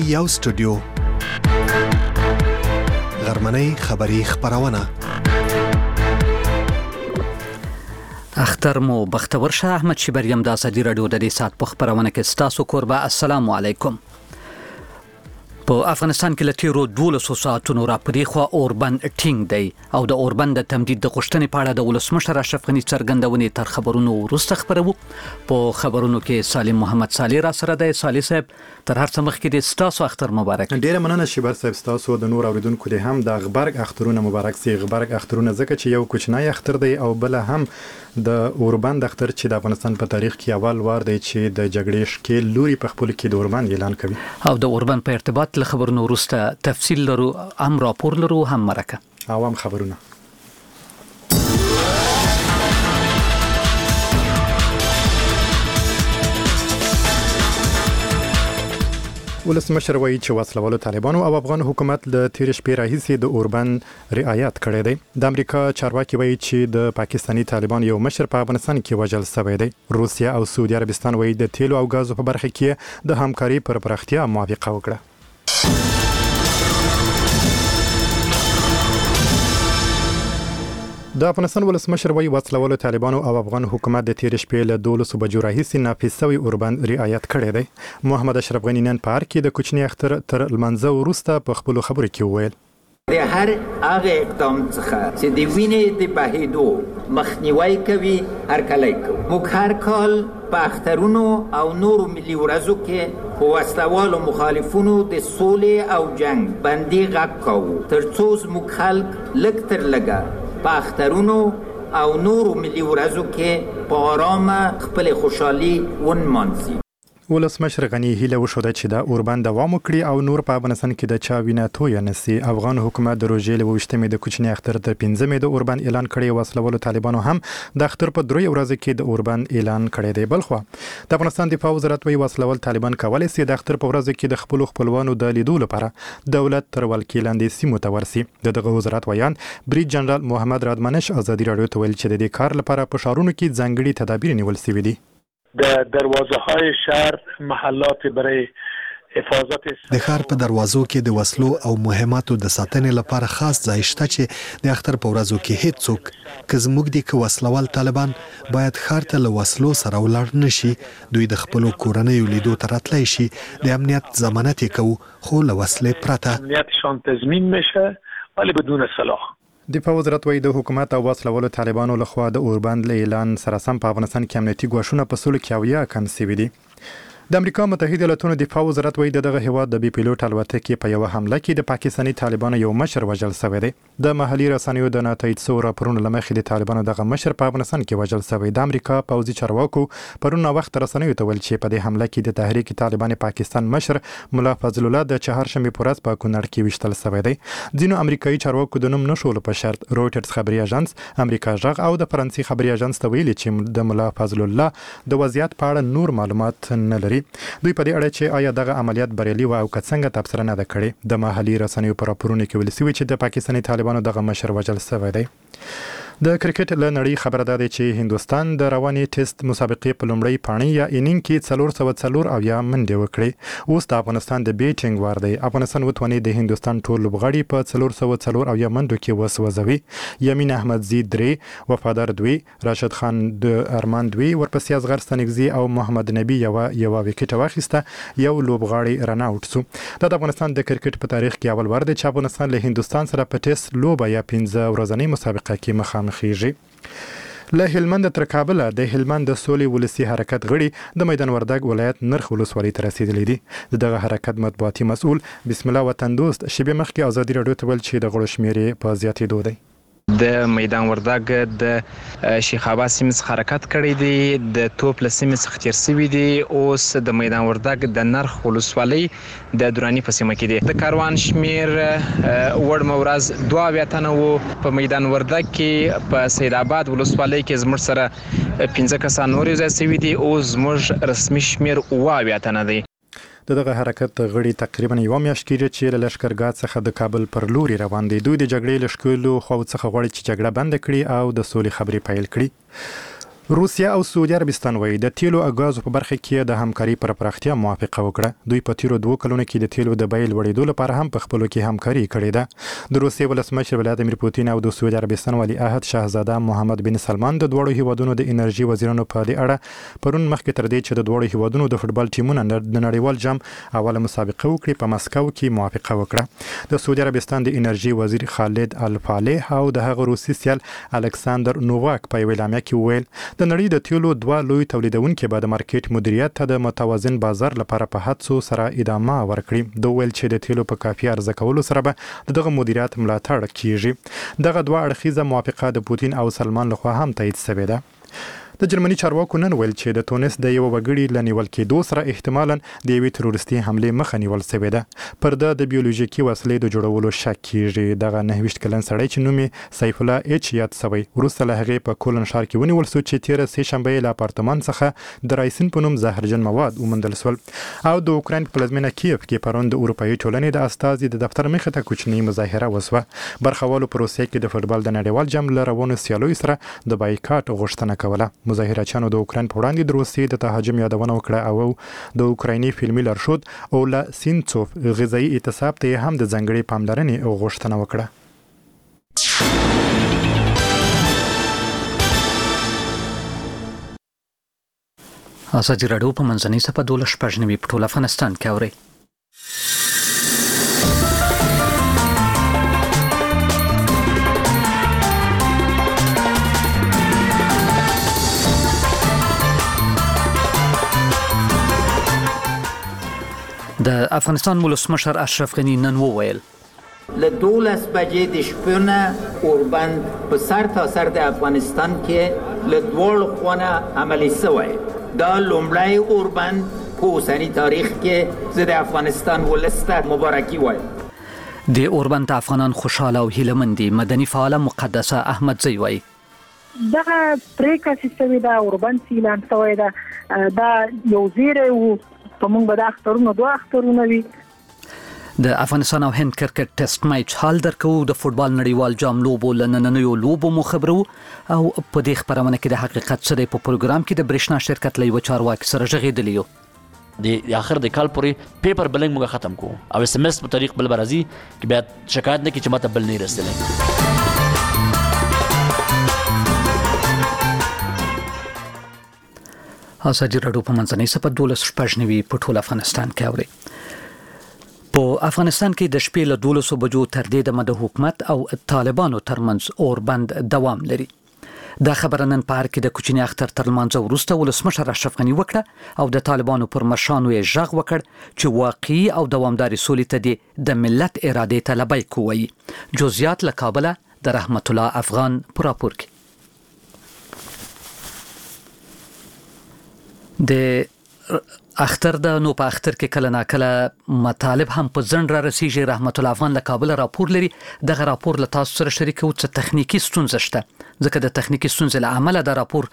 یو سټوډیو غرمنۍ خبری خبرونه اختر مو بختور شه. احمد شبریم د ازادي رادیو د دې سات په خبرونه کې ستاسو قربا. السلام علیکم. په افغانستان کې لټیرو 12 ساعتونو را پدې خو اوربند ټینګ دی او د اوربند د تمدید د غوښتنې په اړه د ولسمشر اشرف غنی څرګندونې تر خبرونو وروسته خبرو. په خبرونو کې سالم محمد صالح را سره دی. صالح صاحب تر هر څه مخکې د ستاسو اختر مبارک. ډیره مننه شبر صاحب. ستاسو د نور اوریدونکو د هم د غبرګ اخترونه مبارک سي. غبرګ اخترونه ځکه چې یو کوچنی اختر دی او بل هم د اوربند اختر چې د افغانستان په تاریخ کې اول وار دی چې د جګړې شکل لوري په خپل کې د اوربند اعلان کوي. او د اوربند په ارتباط له خبرونو وروسته تفصیل لرو، هم راپور لرو، هم مرکه او هم خبرونه. ولسمشر وایي چې وسلوالو طالبانو او افغان حکومت له تیر شپې راهیسې د اوربند رعایت کړی دی. د امریکا چارواکي وایي چې د پاکستاني طالبان یو مشر په افغانستان کې وژل شوی دی. روسیا او سعودي عربستان وایي د تیلو او غازو په برخه کې د همکاري پر پراختیا موافقه وکړه. د افغانستان ولسمشر وایي وسلوالو طالبانو او افغان حکومت د تیر شپې له 12 بجو راهیسې نافذ شوی اوربند رعایت کړی دی. محمد اشرف غنی نن په کې د کوچنی اختر تر لمانځه وروسته په خپل خبرو کې وویل د هر هغه اقدام څخه چې د وینې د بهیدو مخنیوي کوي هرکلی کوي. موږ هر کال په اخترونو او نورو ملي ورځو کې په وسلوالو مخالفونو د سولې او جنگ بندي غږ کوو ترڅو زموږ خلک لږ تر لږه په اخترونو او نورو ملي ورځو کې په آرامه خپل خوشحالي ونمانځي. ولسمشر غنی هیله وشوده چې د اوربند دوام وکړي او نور په افغانستان کې د چا وینه توی نسی. افغان حکومت د روژې له 28مې د کوچنی اختر تر 15مې د اوربند اعلان کړی. وسلوالو طالبانو هم د اختر په 3 ورځو کې د اوربند اعلان کړی دی. بلخو د افغانستان دفاع وزارت وایي وسلوال طالبان کولی شي د اختر په ورځو کې د خپلوانو د لیدو لپاره دولت تر ولکې لاندې سیمو ته ورسي. دغه وزارت ویان بریج جنرال محمد رادمنش ازادي رادیو ته ویل چې د دې کار لپاره په ښارونو کې ځانګړي تدابیر نیول شوي دي. در دروازه های شهر محلات برای حفاظت د ښار په دروازو کې د وسلو او مهماتو د ساتنې لپاره خاص ځای شته چې د اختر په ورځو کې هیڅوک که زموږ دي که وسلوال طالبان باید ښار ته له وسلو سره ولاړ نشي. دوی د خپلو کورنیو لیدو ته راتلی شي. د امنیت ضمانت یې کوو خو له وسلې پرته. امنیتشان تضمین میشه ولی بدون سلاح. دفاع وزارت وایي د حکومت او وسلوالو طالبانو لخوا د اوربند له اعلان سره سم په افغانستان کې امنیتي ګواښونه په 100 کم شوي دي. د امریکا متحده ایالاتونو دفاع وزارت وایي دغه هیواد د بي پیلوټ الوتکې په یو حمله کې د پاکستاني طالبانو یو مشر وژل شوی دی. د محلي رسنیو د ناتایید شوو راپورونو له مخې د طالبانو دغه مشر په افغانستان کې وژل شوی. د امریکا پوځي چارواکو پرون وخت رسنیو ته ویل چې په دې حمله کې د تحریک طالبان پاکستان مشر ملا فضل الله د چهارشنبه په ورځ په کونړ کې وشتل شوی دی. ځینو امریکایي چارواکو د نوم نشولو په شرط رويټرز خبري اژانس، امریکا ژغ او د فرانسې خبري اژانس ته ویلي چې د ملا فضل الله د وضعیت په اړه نور معلومات نه لري. دوی په دې اړه چې آیا دغه عملیات بریالي و او که څنګه تبصره نه ده کړې. د محلي رسنیو په راپورونو کې ویل شوي چې د پاکستاني طالبانو دغه مشر وژل شوی دی. د کرکټ له نړۍ خبره ده چې هندوستان د رواني ټیسټ مسابقې په لومړۍ پاڼۍ یا انینګ کې 404 او یا منډې وکړې. اوس د افغانستان د بیټینګ وار دی. افغانستان وتواني د هندوستان ټول لوبغاړي په 404 او یا منډو کې وسوځوي. یمین احمدزي 3، وفادار 2، راشد خان د ارمان 2، ورپسې اصغر ستانکزي او محمد نبی یو وکټ واخیسته. یو لوبغاړي رن اوټ شو. د افغانستان د کرکټ په تاریخ کې اول وار دی چې افغانستان له هندوستان سره په ټیسټ لوبه یا 15 ورځنۍ مسابقه کې مخامخ خیږي. له هلمند تر کابل د هلمند د سولې ولسی حرکت غړي د میدان وردګ ولایت نرخ ولسوالۍ ته رسیدلي دي. دغه حرکت مطبوعاتي مسؤل بسم الله وطن دوست شبي مخکې ازادي رادیو ته ویل چې د غړو شمېرې په زیاتېدو دی. د میدان وردګ د شیخ عباس سیمې څخه حرکت کړی دی. د توپ له سیمې څخه تیر شوي دي. اوس د میدان وردګ د نرخ ولسوالۍ د دراني په سیمه کې دی. د کاروان شمیر وړمه ورځ 22 تنه وو. په میدان وردګ کې په سید آباد ولسوالۍ کې زموږ سره 15 کسان نور ځای شوي دي. اوس زموږ رسمي شمیر 22 تنه دی. دغه حرکت غړي تقریبا یو میاشت کېږي چې له لشکرګاه څخه د کابل پر لوري روان دي. دوی د جګړې له شکلو خو څخه غواړي چې جګړه بند کړي او د سولې خبرې پیل کړي. روسیا او سعودي عربستان وایي د تیلو او غازو په برخه کې د همکاري پر پراختیا موافقه وکړه. دوی په تیرو 2 کلونو کې د تیلو د بیې لوړېدو لپاره هم په خپلو کې همکاري کړې ده. د روسیې ولسمشر ولادیمیر پوتین او د سعودي عربستان ولی عهد شاهزاده محمد بن سلمان د دوړو هیوادونو د انرژي وزیرانو په دې اړه پرون مخکې تر دې چې د دوړو هیوادونو د فوتبال ټیمونو د نړیوال جام اوله مسابقه وکړي په مسکو کې موافقه وکړه. د سعودي عربستان د انرژي وزیر خالد الفالح او د هغه روسي سیال الکساندر نوواک په ویلامیا کې ویل د نړۍ د تیلو 2 لوی تولیدونکو به د مارکیټ مدیریت ته د متوازن بازار لپاره په هڅو سره ادامه ورکړي. دوی ویل چې د تیلو په کافي عرضه کولو سره به دغه مدیریت ملاتړ کیږي. دغه 2 اړخیزه موافقه د پوتین او سلمان لخوا هم تایید شوې ده. د جرمني چارواکو نن ویل چې د تونس د یو وګړي لنیول کېدو سره احتمالاً د یوې تروریستي حمله مخه نیول شوې ده. پر د بیولوژیکي وسلې د جوړولو شک کیږي. دغه 29 کلن سړی چې نوم یې سیف الله ایچ یاد شوی وروسته له هغې په کولن ښار کې ونیول شو چې تیره سه شنبه له اپارتمان څخه د رایسین په نوم زهرجن مواد وموندل شول. او د اوکراین په پلازمینه کیف کې پرون د اروپایي ټولنې د استازي د دفتر مخې ته کوچنی مظاهره وسوه. برخوالو په روسیې کې د فوتبال د نړیوال جام له روانو سیالیو سره د بایکاټ غوښتنه کوله. مظاهرچیانو د اوکراین په وړاندې د روسیې د تهاجم یادونه وکړه او د اوکرایني فلمي لارښود اولا سینڅوف غذایی اعتصاب ته هم د ځانګړي پاملرنې غوښتنه وکړه. ازادي راډیو په منځنۍ صفحه 12 په ټول افغانستان کې اوري. د افغانستان ولسمشر اشرف غنی نن وویل له 12 بجې د شپې نه اوربند په سر تا سر د افغانستان کې له دوړ خونه عملی شوی. دا لومړی اوربند په اوسني تاریخ کې د افغانستان ولسته مبارکي وایم. د اوربند افغانان خوشاله او هیلهمند دي. مدني فعال مقدسه احمدزی وایي دغه پریکړه چې شوې ده اوربند اعلان شوی ده دا یو زیری وو په موږ به د اخترونو 2 اخترونه وي. د افغانستان او هند کرکټ ټیسټ میچ حال درکو. د فوتبال نړیوال جام لوبو لنننیو لوبو مو خبرو او په دې خبرونه کې د حقیقت سره په پروګرام کې د برېښنا شرکت لوي چارواکي سره ژغېدلی یو. د اخر د کال پورې پیپر بلنګ موږ ختم کوو او اس ام اس په طریق بل برازي کې بیا شکایت نه کی چې ماته بل نه رسېدلی. ازادي راډیو په منځنۍ صفحه 12 په ټول افغانستان کې اوري. په افغانستان کې د شپې له 12 بجو تر دې د حکومت او طالبانو ترمنځ اوربند دوام لري. دا خبره نن په هر کې د کوچنی اختر تر لمانځه وروسته ولسمشر اشرف غنی وکړه او د طالبانو پر مشرانو یې غږ وکړ چې واقعي او دوامداري سولې ته د ملت اراده ته لبیک وایي. جزئیات له کابل د رحمت الله افغان پر راپور کې. د اختر د نو په اختر کې کله ناکله مطالب هم په ځند را رسیږي. رحمت الله افغان له کابل راپور لري. دغه راپور له تاسو سره شریکو چې تخنیکی ستونزه شته ځکه د تخنیکی ستونزې له امله د راپور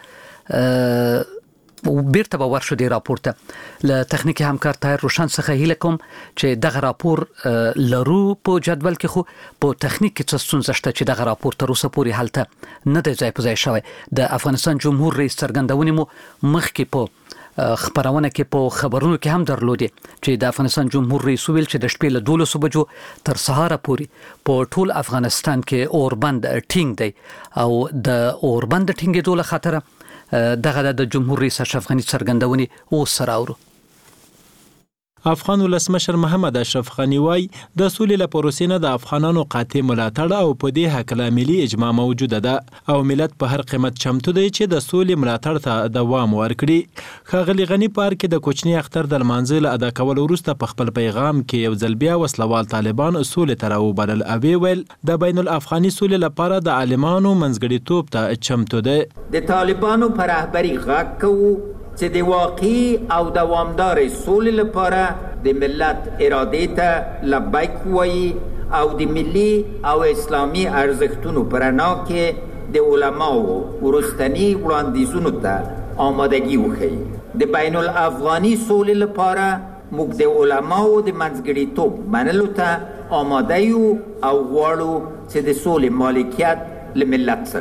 بیرته به ورشو دی راپور ته له تخنیکی همکار طاهر روشن څخه هیله کوم چې دغه راپور لرو په جدول کې خو په تخنیک کې څه ستونزه شته چې دغه راپور تر اوسه پورې حالت نه دی ځای په ځای شوی. د افغانستان جمهور رئیس څرګندونې مو مخکې په خبرونه کې په خبرونو کې هم درلودي چې د افغانستان جمهور رئیس ویل چې د شپې له 12 بجو تر سهار پورې په ټول افغانستان کې اوربند ټینګ دی او د اوربند ټینګېدو له خاطره دغه د جمهور رئیس اشرف غنی څرګندونې اوس سره اورو. افغان ولسمشر محمد اشرف غنی وايي د سولې لپاره پروسې د افغانانو قاطع ملاتړ او په دې هکله ملي اجماع موجوده ده او ملت په هر قیمت چمتو دی چې د سولې ملاتړ ته دوام ورکړي. ښاغلي غنی پارک کې د کوچنی اختر د لمانځه له ادا کولو وروسته په خپل پیغام کې یو ځل بیا وسلوال طالبان سولې ته راوبلل او ویل د بین الافغاني سولې لپاره د عالمانو منځګړیتوب ته چمتو دی. د طالبانو پر رهبري غږ کوو چې د واقعي او دوامدار سولې لپاره د ملت اراده ته لبیک وایي او د ملي او اسلامي ارزښتونو په رڼا کې د علماو وروستني وړاندیزونو ته آمادګي وښیي. د بین الافغاني سولې لپاره موږ د علماو د منځګړیتوب منلو ته آماده یو او غواړو چې د سولې مالکیت لملت سره وي.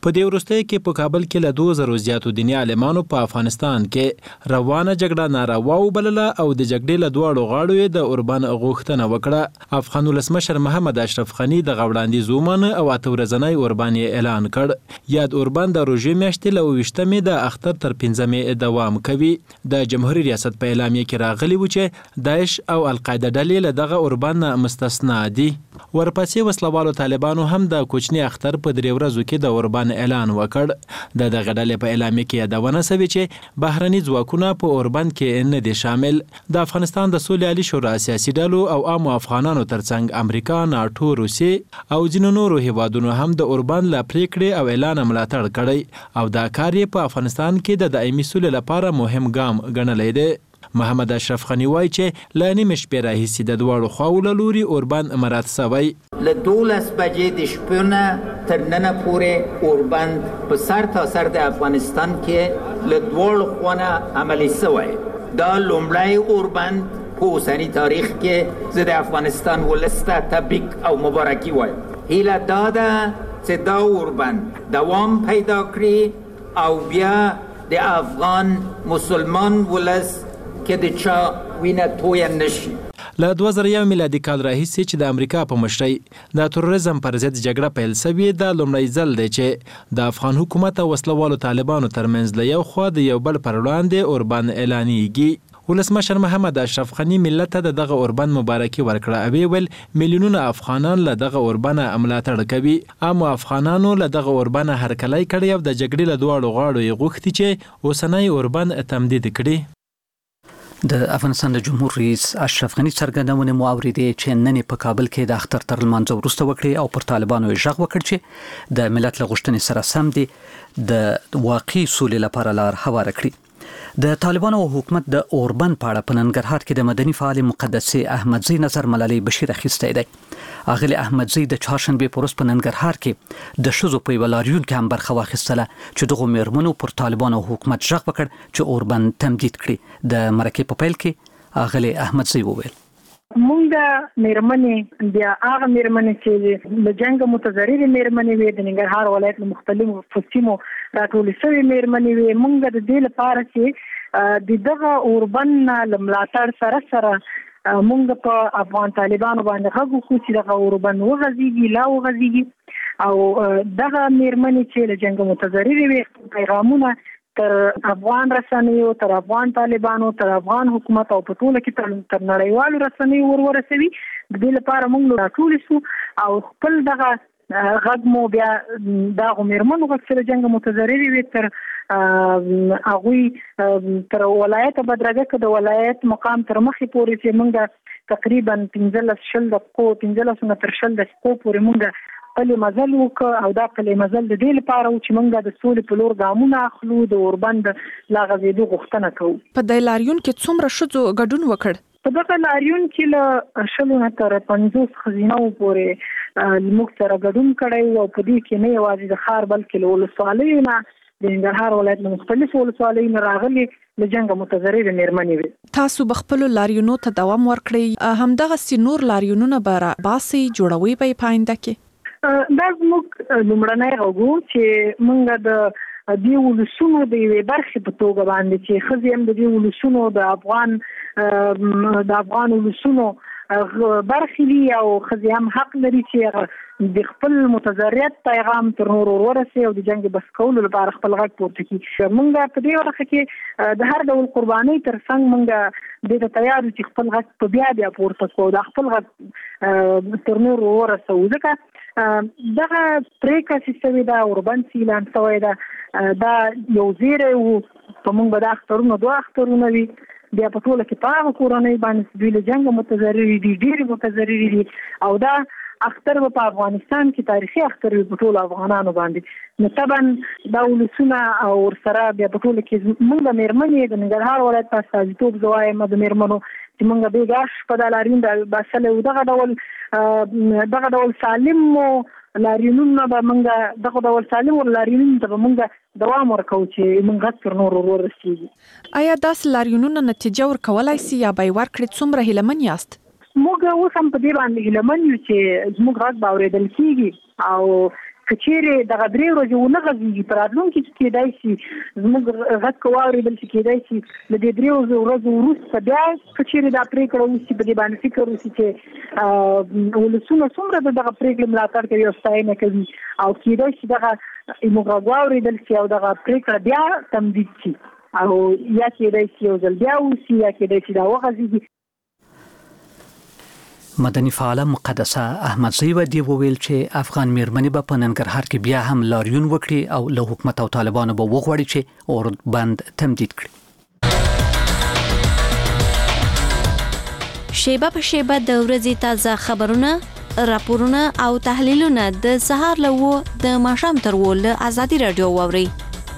په دې وروستیو کې په کابل کې له 2000 زیاتو دیني عالمانو په افغانستان کې روانه جګړه ناروا وبلله او د جګړې له دواړو غاړو یې د اوربان غوښتنه وکړه. افغان ولسمشر محمد اشرف غني د وړاندیز ومنه او 8 ورځنی اوربان یې اعلان کړ. یاد اوربان د روژې میاشتې له 28مې د اختر تر 15مې دوام کوي. د جمهوریت ریاست په اعلامیه کې راغلی و چې داعش او القاعده ډلې له دغه اوربان مستثنا دي. ورپسې وسلوالو طالبانو هم د کوچني اختر په 3 ورځو کې د اوربان اعلان وکړ. د دغه ډلې په اعلامیه کې یادونه شوې چې بهرني ځواکونه په اوربان کې نه دي شامل. د افغانستان د سولې عالی شورا سیاسي ډلو او عامو افغانانو ترڅنګ امریکا، ناټو، روسیې او ځینو نورو هیوادونو هم د اوربان لا پریکړې او اعلان ملاتړ کړی او دا کار یې په افغانستان کې د دایمي سولې لپاره مهم ګام ګڼلی دی. محمد اشرف غني وایي چې له نیمې شپې راهیسې د دواړو خواو له لوري اوربان مراعات شوی. له 12 بجې د شپې نه تر ننه پورې اوربان په سر تا سر د افغانستان کې له دواړو خواو عملي شوی. دا لومړی اوربان په اوسني تاریخ کې زه د افغانستان ولس ته تبریک او مبارکي وایم. هیله دا ده چې دا اوربان دوام پیدا کړي او بیا د افغان مسلمان ولس کې د چا وینه توی نشي. له 2001 میلادي کال راهیسې چې د امریکا په مشرۍ د تروریزم پر ضد جګړه پیل شوې دا لومړی ځل دی چې د افغان حکومت او وسلوالو طالبانو ترمنځ له یو خوا د یو بل پر وړاندې اوربان اعلانېږي. ولسمشر محمد اشرف غني ملت ته دغه اوربان مبارکي ورکړه او ویل میلیونونه افغانان له دغه اوربان ملاتړ کوي. اما افغانانو له دغه اوربان هرکلی کړی او د جګړې له دواړو غاړو یې غوښتي چې اوسنی اوربان تمدید کړي. د افغانستان د جمهور رئیس اشرف غني څرګندونه مو اوریدې چې نن په کابل کې د اختر تر لمانځه وروسته وکړي او پر طالبانو یې غږ وکړ چې د ملت له غوښتنې سره سم دي د واقعي سولې لپاره لار هواره کړي. د طالبانو حکومت د اوربان په اړه په ننګرهار کې د مدني فعال مقدسي احمدزي نظر ملالي بشیر اخیستی دی. اغلی احمدزي د چهارشنبه په ورځ په ننګرهار کې د شذو په ولاریون کې هم برخه واخیستله چې دغه میرمنو پر طالبانو حکومت ژغ وکړ چې اوربان تمدید کړي. د مرکې په پیل کې اغلی احمدزي وویل مونږ میرمنې بیا هغه میرمنې چې د جنگ متضررې میرمنې وي د ننګرهار ولایت له مختلفو سیمو راټولې شوې میرمنې وي. مونږ د دې لپاره چې دغه اوربان له ملاتړ سره مونږ په افغان طالبانو باندې غږ وکړو چې دغه اوربان وغځېږي لا وغځېږي او دغه میرمنې چې له جنگ متضررې وي پیغامونه تر افغان رسنیو، تر افغان طالبانو، تر افغان حکومت او په ټوله کې تر نړیوالو رسنیو ورسوي. د دې لپاره موږ راټول شو او خپل دغه غږ مو بیا دغه میرمنو غږ چې د جنګ متضررې وي تر هغوی تر ولایت بدرګه کې د ولایت مقام تر مخې پورې چې موږ تقریبا 15 دقیقو نه تر 20 دقیقو پورې موږ پلي مزل وکړ او دا پلي مزل د دې لپاره چې موږ د سولې په لور ګامونه اخلو د اوربان د لا غځېدو غوښتنه کوو. په دې لاریون کې څومره ښځو ګډون وکړ؟ په دغه لاریون کې له 100 نه تر 50 ښځینو پورې موږ سره ګډون کړی او په دې کې نه یوازې د ښار بلکې له ولسوالیو نه د ننګرهار ولایت له مختلفو ولسوالیو نه راغلي له جنګ متضررې میرمنې وي. تاسو بخپل لاریونو ته دوام ورکړئ، همدغه نور لاریونونه به باسي جوړوي په پاینده کې؟ دا زموږ لومړنی غوږ چې موږ د دې ولسونو د یوې برخې په توګه باندې چې ښځې هم د دې ولسونو د افغان ولسونو برخې دي او ښځې هم حق لري چې د خپل متضرریت پیغام تر نورو ورسوي او د جنګ بس کولو لپاره خپل غږ پورته کړي. موږ په دې برخه کې د هر ډول قربانۍ ترڅنګ موږ دې ته تیار یو چې خپل غږ په بیا پورته کړو، د خپل غږ تر نورو ورسوو. ځکه دغه پریکړه چې شوې ده اوربان اعلان شوی ده دا یو زیری و په موږ به دا اخترونه 2 اخترونه وي بیا په ټوله کې په هغه کورنۍ باندې دوی له جنګ متضررې دي، ډېرې متضررې دي او دا اختر په افغانستان کې تاریخي اختر په ټول افغانانو باندې نو طبعا دا ولسونه او سره بیا په ټول کې موږ د میرمنې د ننګرهار ولایت په استازیتوب زوایم د میرمنو چې موږ به ګاش په دلاریون د باسل دغه ډول سالم لاریونونه به موږ دغه ډول سالم لاریونونه ته موږ دوام ورکو چې موږ تر نور ورسېږي. آیا داس لاریونونه نتیجه ورکولای شي یا به ورکړي؟ څومره هیلمن یاست؟ موږ اوس هم په دې باندې هیلمن یو چې زموږ غږ به اورېدل کېږي او کچېره د غدري ورځې ونه غږیږي پر راتلونکي کې کېدای شي زموږ غږ کواري بل چې کېدای شي د دې درې ورځې وروسته بیا کچېره دا پریکړه وشي په دې باندې فکر وشي چې ولسونه څومره دغه پریکړه ملاتړ کوي او ستاینه کوي او کېدای شي دغه موږ غواړو دل چې او دغه پریکړه بیا تمدید شي او یا کېدای شي یو ځل بیا وشي یا کېدای شي دا وغځېږي. مدني فعاله مقدسه احمدزی ودی وویل چې افغان میرمنې به په ننګرهار کې بیا هم لاریون وکړي او له حکومت او طالبانو به وغواړي چې اوربند تمدید کړي. شیبه په شیبه د ورځې تازه خبرونه، راپورونه او تحلیلونه د سهار له 9 د ماښام تر 10 له ازادي رادیو واوري.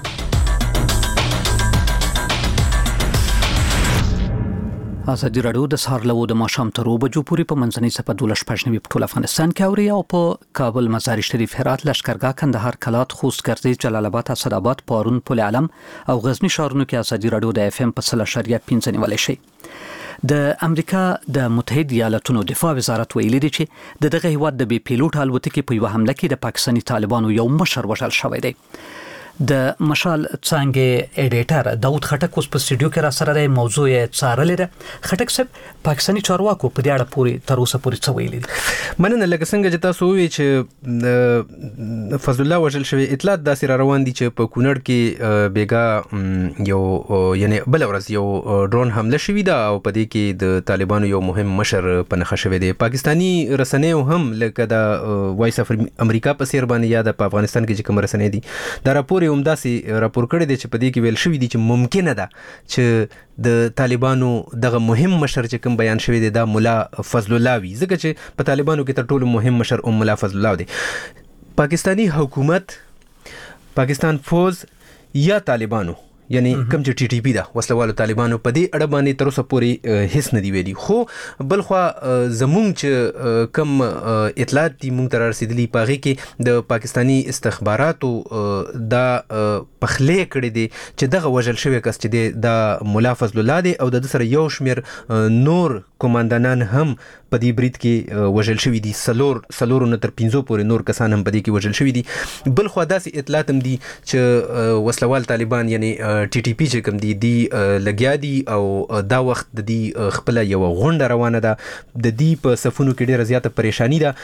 ازادي رادیو د سهار له 9 د ماښام تر 10 بجو پورې په منځنۍ صفحه 12 په ټول افغانستان کې اوري او په کابل، مزار شریف، هرات، لشکرګاه، کندهار، کلات، خوست، ګرځي، جلال آباد، اسداباد، پارون، پل علم او غزنی ښارونو کې ازادي رادیو د FM په 0.5 نیولای شي. د امریکا د متحده ایالاتونو دفاع وزارت ویلي دی چې دغه هیواد د بي پیلوټ الوتکې په یو حمله کې د پاکستاني طالبانو یو مشر وژل شوی دی. د مشال څنګه ایډیټر داوود خټک اوس په سټوډیو کې را سره د موضوع څارلې ده. خټک صاحب، پاکستاني چارواکو په دې اړه پوری تر اوسه پورې څه ویلي دي؟ مننه. لکه څنګه چې تاسو وی چې فضل الله وژل شوی، اطلاعات داسې را روان دي چې په کونړ کې بیګا یو یعنی بل ورځ یو ډرون حمله شوی ده او په دې کې د طالبانو یو مهم مشر په نښه شوی دی. پاکستانی رسنیو هم لکه د وایس اف امریکا په سیر باندې یا د افغانستان کې چې کوم رسنۍ دي دا راپور همداسې راپور کړی دی چې په دې کې ویل شوی دی چې ممکنه ده چې د طالبانو دغه مهم مشر چې کوم بیان شوی دی دا مولا فضل الله وي، ځکه چې په طالبانو کې تر ټولو مهم مشر مولا فضل الله دی. پاکستانی حکومت، پاکستان فوج یا طالبانو یعنی کوم چې ټي ټي پی دا وسلوالو طالبانو په دې اړه باندې تر اوسه پورې هیڅ نه دی ویلي. خو بلخوا زمونږ چې کوم اطلاعات دي مونږ ته رسیدلي پاغي کې د پاکستانی استخباراتو دا پخلې کړې دي چې دغه وژل شوی کس چې دی دا مولا فضل الله دی او د سره یو شمیر نور کمانډانان هم په دې برید کې وژل شوی دي. سلور نه تر 15 پورې نور کسان هم په دې کې وژل شوی دي. بلخوا داسې اطلاعات هم دي چې وسلوال طالبان یعنی ټي ټي پی چې کوم دي لګیا دي او دا وخت د دې خپل یو غونډه روانه ده. د دې په صفونو کې ډیره زیاته پریشانی ده.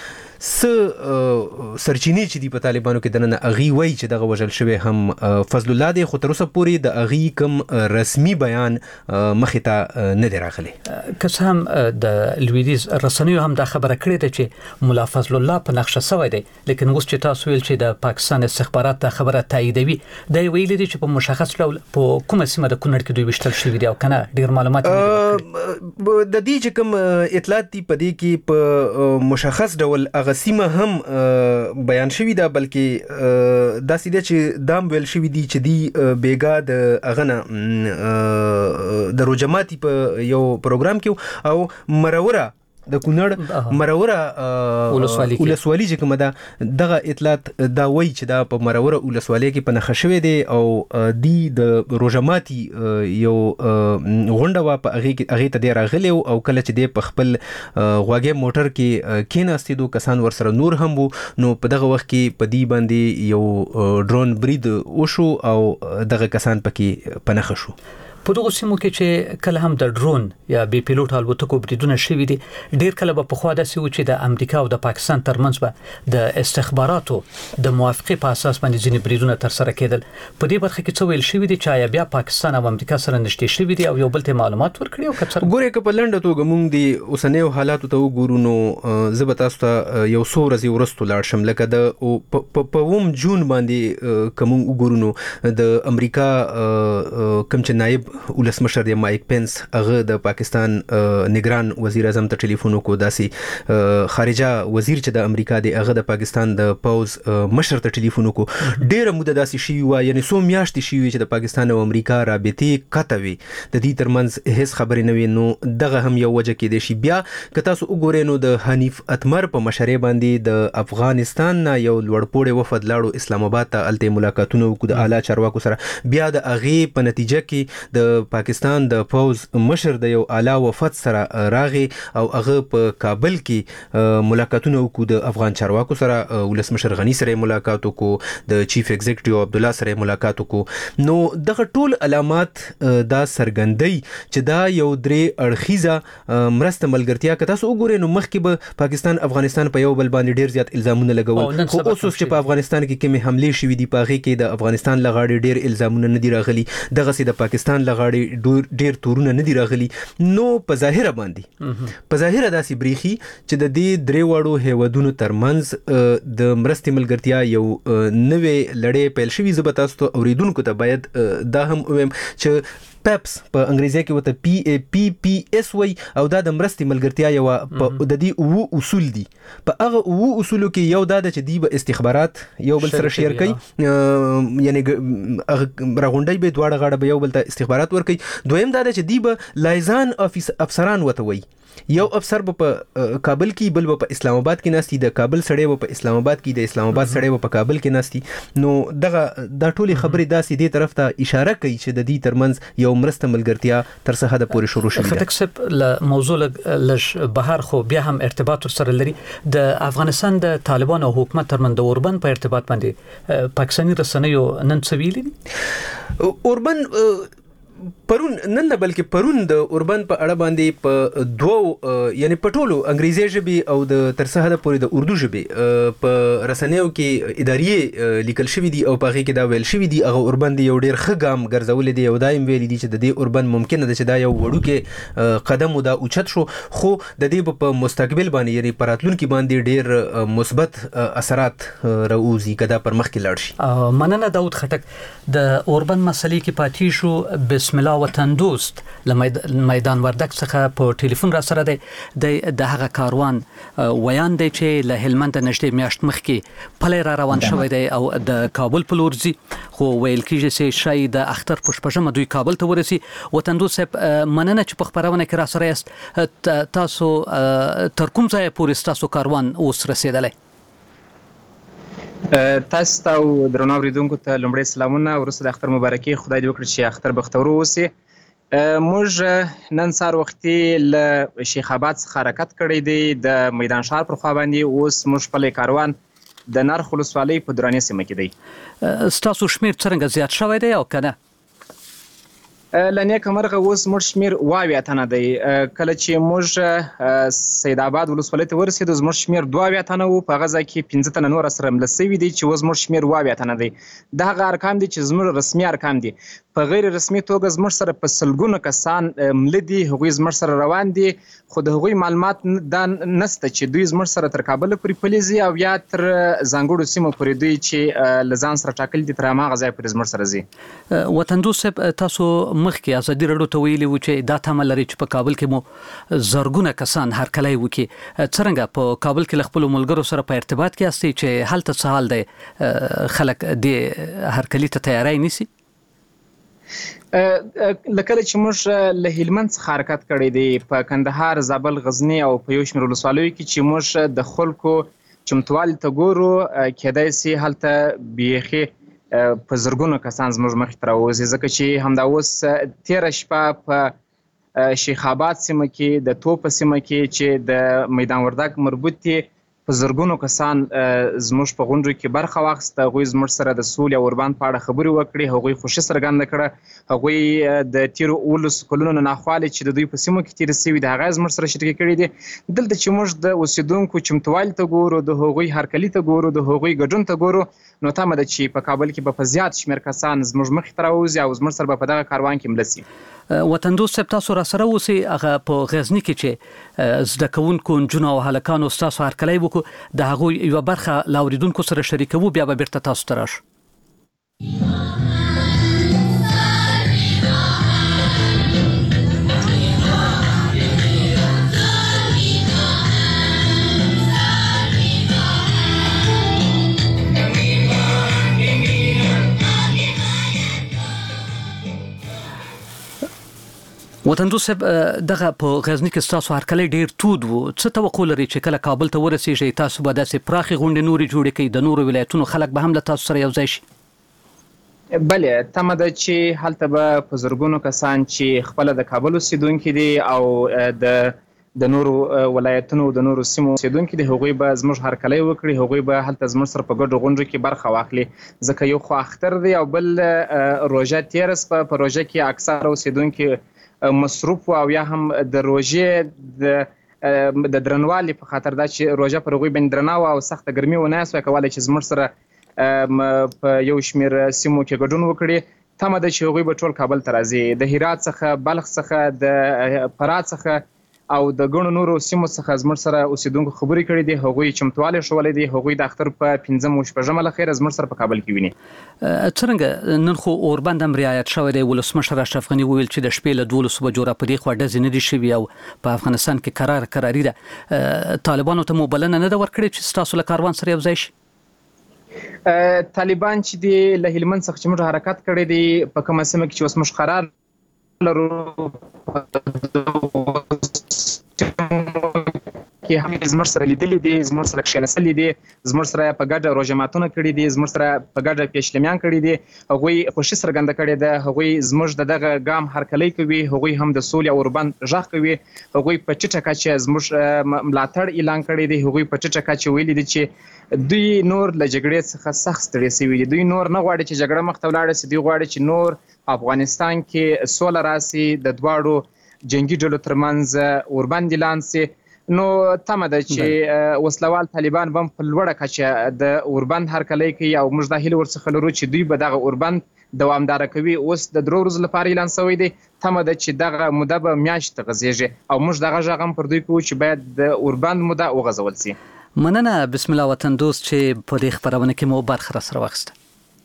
سرچینې چې دی په طالبانو کې دنه اغي وای چې دغه وژل شوی هم فضل الله دی، خو تر اوسه پورې د اغي کوم رسمي بیان مخې ته نه دی راغلی. که هم د لویدیز رسنیو هم دا خبره کړې ده چې مولا فضل الله په نقشه سوی دی، لیکن اوس چې تاسو ویل چې د پاکستان استخبارات دا خبره تاییدوي، دا ویل دي چې په مشخص ډول په کومه سیمه د کونړ کې دوی وشتل شوی دی او کنه ډیر معلومات د دې چې کوم اطلاعات دي په دې کې په مشخص ډول هغه سیمه هم بیان شوی دا، بلکې دا سیده چې دام ویل شوی دی چې دی بیګا د اغنه د روجماتي په یو پروګرام کې او مروره د کونړ مروره ولسوالۍ چې کومه ده دغه اطلاعات دا وایي چې دا په مروره ولسوالۍ کې په نښه شوی دی او دی د روژماتي یو غونډه وه په هغې ته دی راغلی او کله چې دی په خپل غوږی موټر کې کېناستې دو کسان ورسره نور هم وو، نو په دغه وخت کې په دی باندې یو ډرون برید وشو او دغه کسان پکې په نښه شو. په دغه سیمو کې چې کله هم د ډرون یا بي پیلوټ الوتکو بریدونه شوي دي، ډیر کله به پخوا داسې و چې د امریکا او د پاکستان ترمنځ به د استخباراتو د موافقې په اساس باندې ځینې بریدونه ترسره کېدل. په دې برخه کې څه ویل شوي دي چې آیا بیا پاکستان او امریکا سره نږدې شوي دي او یو بل ته معلومات ورکړي او کڅر ګورې که په لنډه توګه موږ د اوسنیو حالاتو ته وګورو نو زه به تاسو ته یو څو ورځې وروسته لاړ شم. لکه د په جون باندې که موږ وګورو نو د امریکا کوم چې نایب ولسمشر دی مایک پینس هغه د پاکستان نگران وزیر اعظم ته ټلیفون وکړو، داسې خارجه وزیر چې د امریکا دی هغه د پاکستان د پوز مشر ته ټلیفون وکړو. ډیره موده داسې شوي وه، یعنی څو میاشتې شوي چې د پاکستان او امریکا رابطې قطع وي، د دې ترمنځ هیڅ خبرې نه وي. نو دغه هم یو وجه کېدای شي. بیا که تاسو وګورئ نو د حنیف اتمر په مشرۍ باندې د افغانستان نه یو لوړپوړی وفد لاړو اسلام آباد ته، هلته ملاقاتونه وکړو د اعلی چارواکو سره. بیا د هغې په نتیجه کې د د پاکستان د پوز مشر د یو اعلی وفد سره راغی او هغه په کابل کې ملاقاتونه وکړو د افغان چارواکو سره. ولسمشر غنی سره ملاقات وکړو، د چیف ایگزیکټیو عبد الله سره ملاقات وکړو. نو دغه ټول علامات دا سرګندۍ چې دا یو درې اړخیزه مرسته ملګرتیا که تاسو وګورئ نو مخکې به پاکستان افغانستان په یو بل باندې ډیر زیات الزامونه لګول، خو اوس چې په افغانستان کې کومې حملې شوې دي په هغې کې د افغانستان لغاړې ډیر الزامونه نه دي راغلي، دغسې د پاکستان لغاړې ډیر تورونه نه دي راغلي. نو په ظاهره داسې بریښي چې د دې درې واړو هیوادونو ترمنځ د مرستې ملګرتیا یو نوې لړۍ پیل شوي. زه به تاسو ته اوریدونکو ته باید دا هم ووایم چې پیپس په انګریزي کې ورته PAPPS وایي او دا د مرستې ملګرتیا یوه د دې 9 اصول دي. په هغه 9 اصولو کې یو دا ده چې دوی به استخبارات یو بل سره شیر کوي، یعنی راغونډی به دواړه غاړه به یو بل ته استخبارات ورکوي. دویم دا ده چې دوی به لایزان افسران ورته وایي، یو افسر به په کابل کې، بل به په اسلام آباد کې ناستي، د کابل سړی به په اسلام آباد کې، د اسلام آباد سړی به په کابل کې ناستي. نو دا ټولې خبرې داسې دې طرف ته اشاره کوي چې د دې ترمنځ یو مرسته ملګرتیا تر څه حده پورې شروع شوې ده. خټک صاحب له موضوع لږ بهر خو بیا هم ارتباط سره لري. د افغانستان د طالبانو او حکومت ترمنځ د اوربن په ارتباط باندې پاکستاني رسنیو نن څه ویلي دي؟ اوربن پرون نن نه بلکې پرون د اوربن په اړه باندې په دوو یعنی په ټولو انګریزي ژبې او د تر څه حده پورې د اردو ژبې په رسنیو کې اداري لیکل شوي دي او په هغې کې دا ویل شوي دي هغه اوربن د یو ډېر ښه ګام ګرځولی دی او دا هم ویلي دي چې د دې اوربن ممکنه ده چې دا یو وړوکی قدم و دا اوچت شو، خو د دې په مستقبل باندې یعنی په راتلونکي باندې ډېر مثبت اثرات راوځي که دا پر مخکې لاړ شي. مننه داود خټک. د اوربن مسلې کې پاتې شو. بسم الله وطن دوست له میدان وردک څخه په ټلیفون را سره دی. د هغه کاروان ویان دی چې له هلمند نږدې میاشت مخکې پلی را روان شوی دی او د کابل په لور ځي، خو ویل کېږي چې شاید د اختر په شپږمه دوی کابل ته ورسي. وطن دوست صاحب مننه چې په خپرونه کې را سره یاست. تاسو تر کوم ځایه پورې ستاسو کاروان اوس رسېدلی؟ تاسو ته او درنو اوریدونکو ته لومړی سلامونه، وروسته د اختر مبارکي. خدای دې وکړي چې اختر بختور واوسي. موږ نن سهار وختي له شیخ آباد څخه حرکت کړی دی د میدان ښار پر خوا باندې. اوس موږ خپل کاروان د نرخ ولسوالۍ په دراني سیمه کې دی. ستاسو شمیر څرنګه زیات شوی دی او که نه؟ له نیکه مرغه اوس موږ شمیر 28 تنه دی. کله چې موږ سید آباد ولسوالۍ ته ورسېدو زموږ شمیر 22 تنه و، په هغه ځای کې 15 تنه نور سره مله سوي دي چې اوس موږ شمیر 28 تنه دی. دا هغه ارقام دي چې زموږ رسمي ارقام دي. په غیر رسمي توګه زموږ سره په سلګونه کسان مله دي، هغوی زموږ سره روان دي، خو د هغوی معلومات دا نسته چې دوی زموږ سره تر کابل پورې پلي ځي او یا تر ځانګړو سیمو پورې دوی چې له ځان سره ټاکلي دي تر هماغه ځای پورې زموږ سره ځي. وطن دوست صاحب، تاسو مخکې ازادي راډیو ته ویلي وو چې دا تمه لري چې په کابل کې مو زرګونه کسان هرکلی وکړي. څرنګه په کابل کې له خپلو ملګرو سره په ارتباط کې یاستئ چې هلته څه حال دی؟ خلک دې هرکلي ته تیاری نیسي؟ لکه چې موږ له هلمند څخه حرکت کړی دی، په کندهار، زابل، غزني او په یو شمېر ولسوالیو کې چې موږ د خلکو چمتووالي ته ګورو، کیدای سي هلته بیخي په زرګونو کسان زموږ مخې ته راوځي، ځکه چې همدا اوس تېره شپه په شیخ آباد سیمه کې د توپ سیمه کې چې د میدان وردک مربوط دي په زرګونو کسان زموږ په غونډو کې برخه واخیسته. هغوی زموږ سره د سولې او اوربند په اړه خبرې وکړې، هغوی خوښي څرګنده کړه، هغوی د تېرو 19 کلونو نه ناخوالې چې د دوی په سیمو کې تېرې سوي دي هغه زموږ سره شریکې کړي دي. دلته چې موږ د اوسېدونکو چمتووالي ته ګورو، د هغوی هرکلي ته ګورو، د هغوی ګډون ته ګورو، نو تمه ده چې په کابل کې به په زیات شمېر کسان زموږ مخې ته راوځي او زموږ سره به په دغه کاروان کې مله سي. وطن دوست صاحب، تاسو را سره اوسئ. هغه په غزني کې چې زده کوونکو نجونو او هلکانو ستاسو هرکلی وکړو، د هغوی یوه برخه له اورېدونکو سره شریکوو، بیا به بیرته تاسو ته راشو. وطن دوست صاحب، دغه په غزني کې ستاسو هرکلی ډېر تود و. څه توقع لرئ چې کله کابل ته ورسېږئ تاسو به داسې پراخې غونډې نورې جوړې کړئ، د نورو ولایتونو خلک به هم له تاسو سره یو ځای شي؟ بله تمه ده چې هلته به په زرګونو کسان چې خپل د کابل اوسیدونکي دي او د نورو ولایتونو د نورو سیمو اوسیدونکي دي هغوی به زموږ هرکلی وکړي، هغوی به هلته زموږ سره په ګډو غونډو کې برخه واخلي، ځکه یو خو اختر دی او بل روژه تېره شوه. په روژه کې اکثره اوسیدونکي مصروف او یا هم د روژې د درنوالي په خاطر دا چې روژه پر هغوی باندې درنه وه او سخته ګرمي ونه سوه کولی چې زموږ سره په یو شمېر سیمو کې ګډون وکړي. تمه ده چې هغوی به ټول کابل ته راځي، د هرات څخه، بلخ څخه، د فراه څخه او د ګڼو نورو سیمو څخه زموږ سره اوسیدونکو خبرې کړې دي، هغوی چمتوالی ښوولی دی، هغوی د اختر په 5 او 6 له خیره زموږ سره په کابل کې ویني. څرنګه نن خو اوربند هم رعایت شوی دی. ولسمشر اشرف غني وویل چې د شپې له 12 بجو را پدې خوا ډزې نه دي شوي او په افغانستان کې قراري ده. طالبانو ته مو بلنه نه ده ورکړې چې ستاسو له کاروان سره یو ځای شي؟ طالبان چې دی له هلمند څخه چې موږ حرکت کړی دی په کومه سیمه کې چې اوس موږ قرار لرو کې هم زموږ سره لیدلي دي، زموږ سره کښېنستلي دي، زموږ سره په ګډه روژه ماتونه کړي دي، زموږ سره په ګډه پیشلمیان کړي دي، هغوی خوښي څرګنده کړې ده، هغوی زموږ د دغه ګام هرکلی کوي، هغوی هم د سولې او اوربند غږ کوي، هغوی په ټیټه کچه زموږ ملاتړ اعلان کړی دی، هغوی په ټیټه کچه ویلي دي چې دوی نور له جګړې څخه سخت ستړي شوي دي، دوی نور نه غواړي چې جګړه مخته ولاړه شي، دوی غواړي چې نور افغانستان کې سوله راسي، د دواړو جنگي ډلو ترمنځ اوربند اعلان شي. نو تمه ده چې وسلوال طالبان به په لوړه کچه د اوربند هرکلی کوي او موږ دا هیله ورڅخه لرو چې دوی به دغه اوربند دوامداره کوي. اوس د 3 ورځو لپاره اعلان شوی دی، تمه ده چې دغه موده به میاشت غځېږي او موږ دغه غږ هم پر دوی کوو چې باید د اوربند موده وغځول شي. مننه بسم الله وطن دوست چې په دې خبرونه کې مو برخه را سره واخیسته.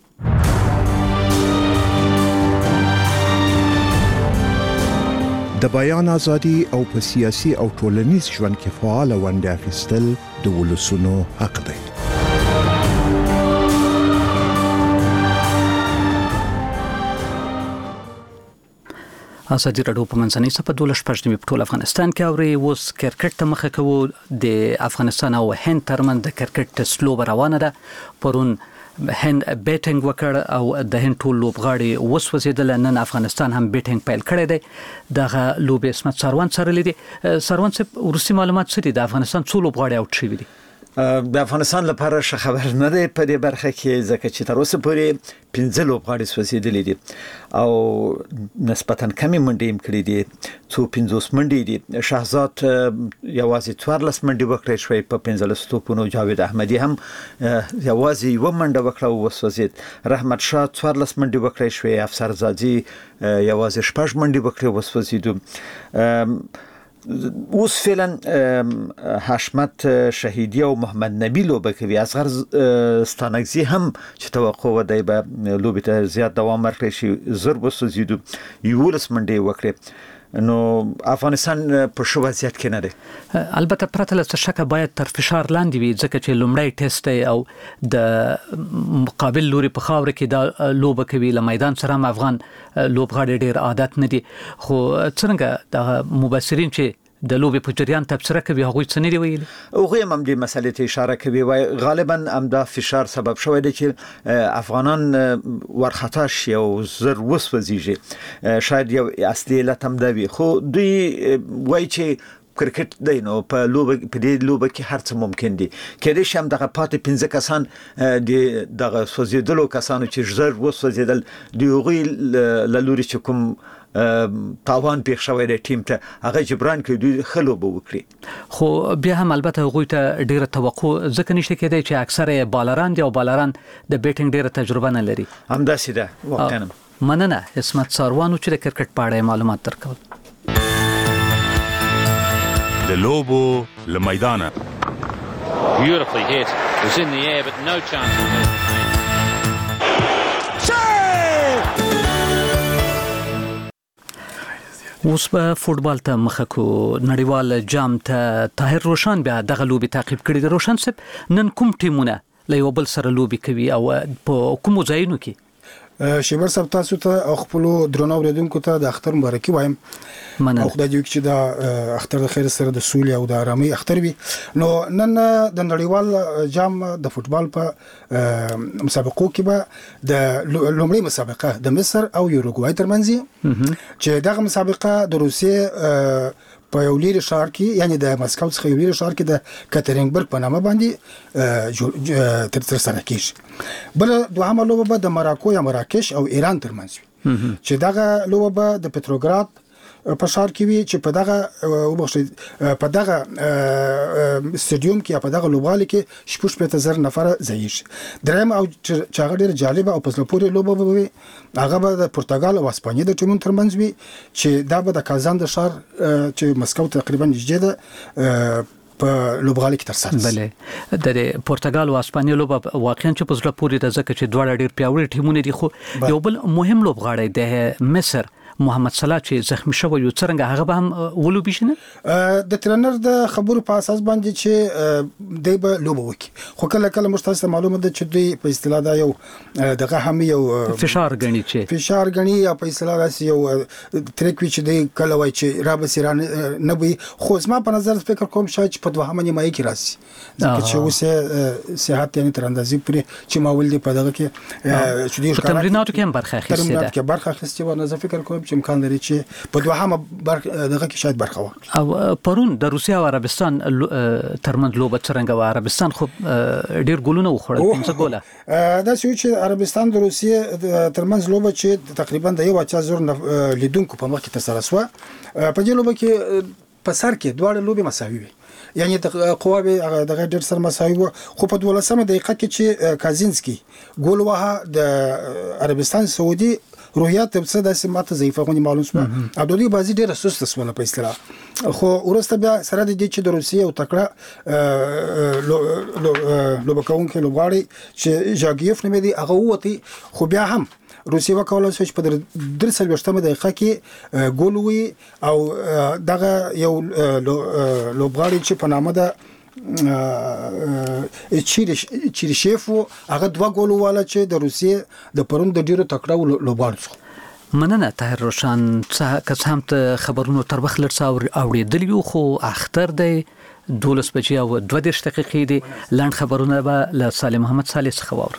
د بیان ازادي او په سیاسي او ټولنیز ژوند کې فعال ونډه اخیستل د ولسونو حق دی. ازادي راډیو په منځنۍ صفحه 12 په ټول افغانستان کې اوري. اوس کرکټ ته مخه کوو. د افغانستان او هند ترمن د کرکټ سلوب روانه ده. پرون هند بیټینګ وکړ او د هند ټول لوبغاړي وسوځیدل. نن افغانستان هم بیټینګ پیل کړی دی. دغه لوبې اسمت سروان سره لیدي. سروان څه ورسي معلومات څه دي؟ د افغانستان څو لوبغاړي اوټ شوي دي؟ د افغانستان لپاره ښه خبر نه دی په دې برخه کې، ځکه چې تر اوسه پورې 15 لوبغاړي سوځېدلي دي او نسبتاً کمې منډې هم کړې دي، څو 50 منډې دي. شهزاد یوازې 14 منډې وکړې شوې په 15 توپونو. جاوید احمدي هم یوازې یوه منډه وکړه او وسوځېد. رحمت شاه 14 منډې وکړې شوې. افسر زادي یوازې 6 منډې وکړې وسوځېدو. اوس فعلا حشمت شهیدی او محمد نبی لوبه کوي. اصغر ستانکزی هم چې توقع و دی به لوبې ته زیات دوام ورکړي شي، زر وسوځېدو، 11 منډې وکړې. نو افغانستان په شو وضعیت کې نه دی. البته پرته له څه شکه باید تر فشار لاندې وي، ځکه چې لومړی ټیسټ دی او د مقابل لوري په خاوره کې دا لوبه کوي. له میدان سره هم افغان لوبغاړي ډیر عادت نه دي. خو څنګه د مبصرین چې د لوبې په جریان تبصره کوي هغوی څه نه دی ویلي؟ هغوی هم دې مسلې ته اشاره کوي، وایي غالبا همدا فشار سبب شوی دی چې افغانان ورخطا شي او زر وسوځېږي. شاید یو اصلي علت هم دا وي، خو دوی وایي چې کرکټ دی نو په دې لوبه کې هر څه ممکن دي. کېدای شي هم دغه پاتې 15 کسان د دغه سوځېدلو کسانو چې زر وسوځېدل د هغوی له لوري چې کوم تاوان پیښ شوی دی ټیم ته هغه جبران کوي، دوی ښه لوبه وکړي. خو بیا هم البته هغوی ته ډیره توقع ځکه نشته کېدای چې اکثره بالران دي او بالران د بیټینګ ډیره تجربه نه لري. همداسې ده واقعا. مننه اسمت ساروانو چې د کرکټ په اړه معلومات درکول. د لوبو له میدانه Beautifully hit. It was in the air but no chance of it. اوس به فوتبال ته مخه کو. نړیوال جام ته طاهر روشن بیا دغه لوبي تعقیب کړي. د روشن صاحب نن کوم ټیمونه له یو بل سره لوبي کوي او په کوم ځایونو کې؟ شیبر صاحب تاسو ته او خپل درنو اوریدونکو ته د اختر مبارکي وایم او خدای دې چې دا اختر د خیر سره د سولې او د آرامۍ اختر وي. نو نن د نړیوال جام د فوتبال په مسابقو کې به د لومړی مسابقه د مصر او یوروګوای ترمنځ چې دغه مسابقه د روسیې په یو لري ښار کې یعنی د مسکو څخه یو لري ښار کې د کاترینبرګ په نامه باندې ترسره کیږي. بل دوهمه لوبه به د مراکو یا مراکش او ایران ترمنځ وي چې دغه لوبه به د پتروګراد په ښار کې وي چې په دغه سټډیوم کې یا په دغه لوبغالي کې 15,000 نفر ځایږي. دریم او چې هغه ډېر جالبه او په زړه پورې لوبه به وي هغه به د پرتګال او اسپانیا د ټیمونو ترمنځ وي چې دا به د کازان د ښار چې مسکو تقریبا نږدې ده په لوبغالي کې ترسره شي. بله د پرتګال او اسپانیا لوبه واقعا چې په زړه پورې ده ځکه چې دواړه ډېر پیاوړي ټیمونه دي. خو یو بل مهم لوبغاړی د مصر محمد صلاح چې زخمی شوی یو څنګه هغه به هم ولوبي شنه د ترنر د خبرو په اساس باندې چې دی به لوبه وکي خو کله مشترسته معلومه ده چې دی په اصطلاح دا یو دغه هم یو فشار غني یا په اصطلاح داسې یو تریک وی چې دی کله وای چې را به سیران نه وي. خو زما په نظر فکر کوم شاید په دوهمه نیمایي کې راسي ځکه چې اوسه صحت یعنی تر اندازې پورې چې ماول دی په دغه کې چې دی تمریناتو کې هم برخه اخیسته و نه فکر کوم امکان لري چې په دوهمه دغه کې شاید برخه واخلي. او پرون د روسیا او عربستان ترمنځ لوبه څنګه و عربستان خو ډیر ګولونه وخوړل 5 ګوله دا چې عربستان د روسیا ترمنځ لوبه چې تقریبا د 1,000 لیدونکو په مخ کې ترسره شوه. په دې لوبه کې په سر کې دواړه لوبې مساوي وي یعنی د قواوی دغه ډېر سره مساوي وو. خو په 12مه دقیقه کې چې کازینسکي ګول وها د عربستان سعودي روحیات څه داسې ماته ضعیفه غونډه معلوم شوه او د دې بازي ډېر سست شوه په اصطلاح. خو ورسته بیا سره د دې چې د روسیې او تکړه لوبکونکو لوبغاړي چې ژاګیف نومې دي هغه وتی خو بیا هم روسیه وکولای شي په 3 دقیقه کې ګول وي او دغه یو لوبغاړي چې په نامه ده چیرشیفو هغه 2 ګول والا چې د روسیې د پرون د ډیرو تکړه لوبغاړو مننه طاهر روشان که هم خبرونو تر وخت لرسا اوریدلی خو اختر دی 12 بجې او 2 دقیقې دي لاند خبرونه به له سالم محمد صالح څخه واور.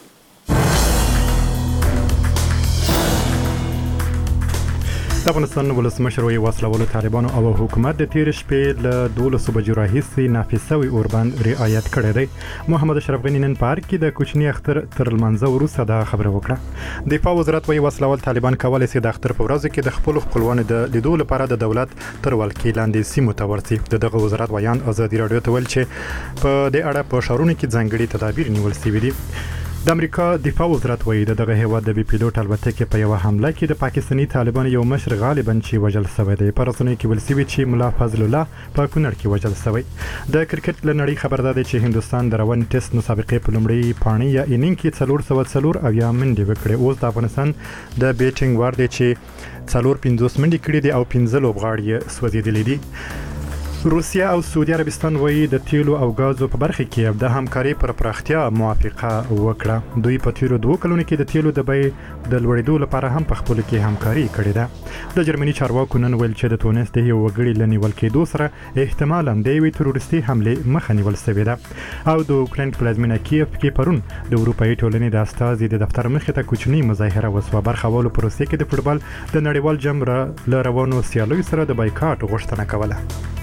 د افغانستان ولسمشر وی وسلوالو طالبانو او حکومت د تیر شپې له 12 بجو راهیسې نافذ شوی اوربند رعایت کړی دی. محمد اشرف غنی نن پارک کې د کوچنی اختر تر لمانځه وروسته دا خبره وکړه. دفاع وزارت وی وسلوال طالبان کولای شي د اختر په ورځ کې د خپل خپلوانو د لیدو لپاره د دولت تر ولکې لاندې سیمو ته ورسي. دغه وزارت ویان ازادي رادیو ته ویل چې په دې اړه په شهرونو کې ځانګړي تدابیر نیول شوي دي. د امریکا دفاع وزارت وایي دغه هیواد د بي پیلوټ الوتکې په یو حمله کې د پاکستاني طالبانو یو مشر غالبا چې وژل شوی دی. په رسنیو کې ویل شوی چې ملا فضل الله په کونړ کې وژل شوی. د کرکټ له نړۍ خبر ده چې هندستان د روان ټیسټ مسابقې په لومړۍ پاڼې یا انینګ کې 404 او یا منډې وکړې. اوس د افغانستان د بیټینګ وار دی چې 450 منډې کړې دي او 15 لوبغاړي سوځېدلي دي. روسیا او سعودي عربستان وایي د تیلو او غازو په برخه کې د همکاري پر پراختیا موافقه وکړه. دوی په تیرو 2 کلونو کې د تیلو د بیې د لوړېدو لپاره هم په خپل کې همکاري کړې ده. د جرمني چارواکو نن ویل چې د تونس د یو وګړي لنیول کېدو سره احتمالاً د یوې تروریستي حمله مخه نیول شوې ده. او د اوکراین پلازمینه کیف کې پرون د اروپאי ټولنې د استازي د دفتر مخې ته کوچنی مظاهره وسوه. برخوالو پروسې کې د فوتبال د نړیوال جام له روانو سیالیو سره د بایکاټ غوښتنه کوله.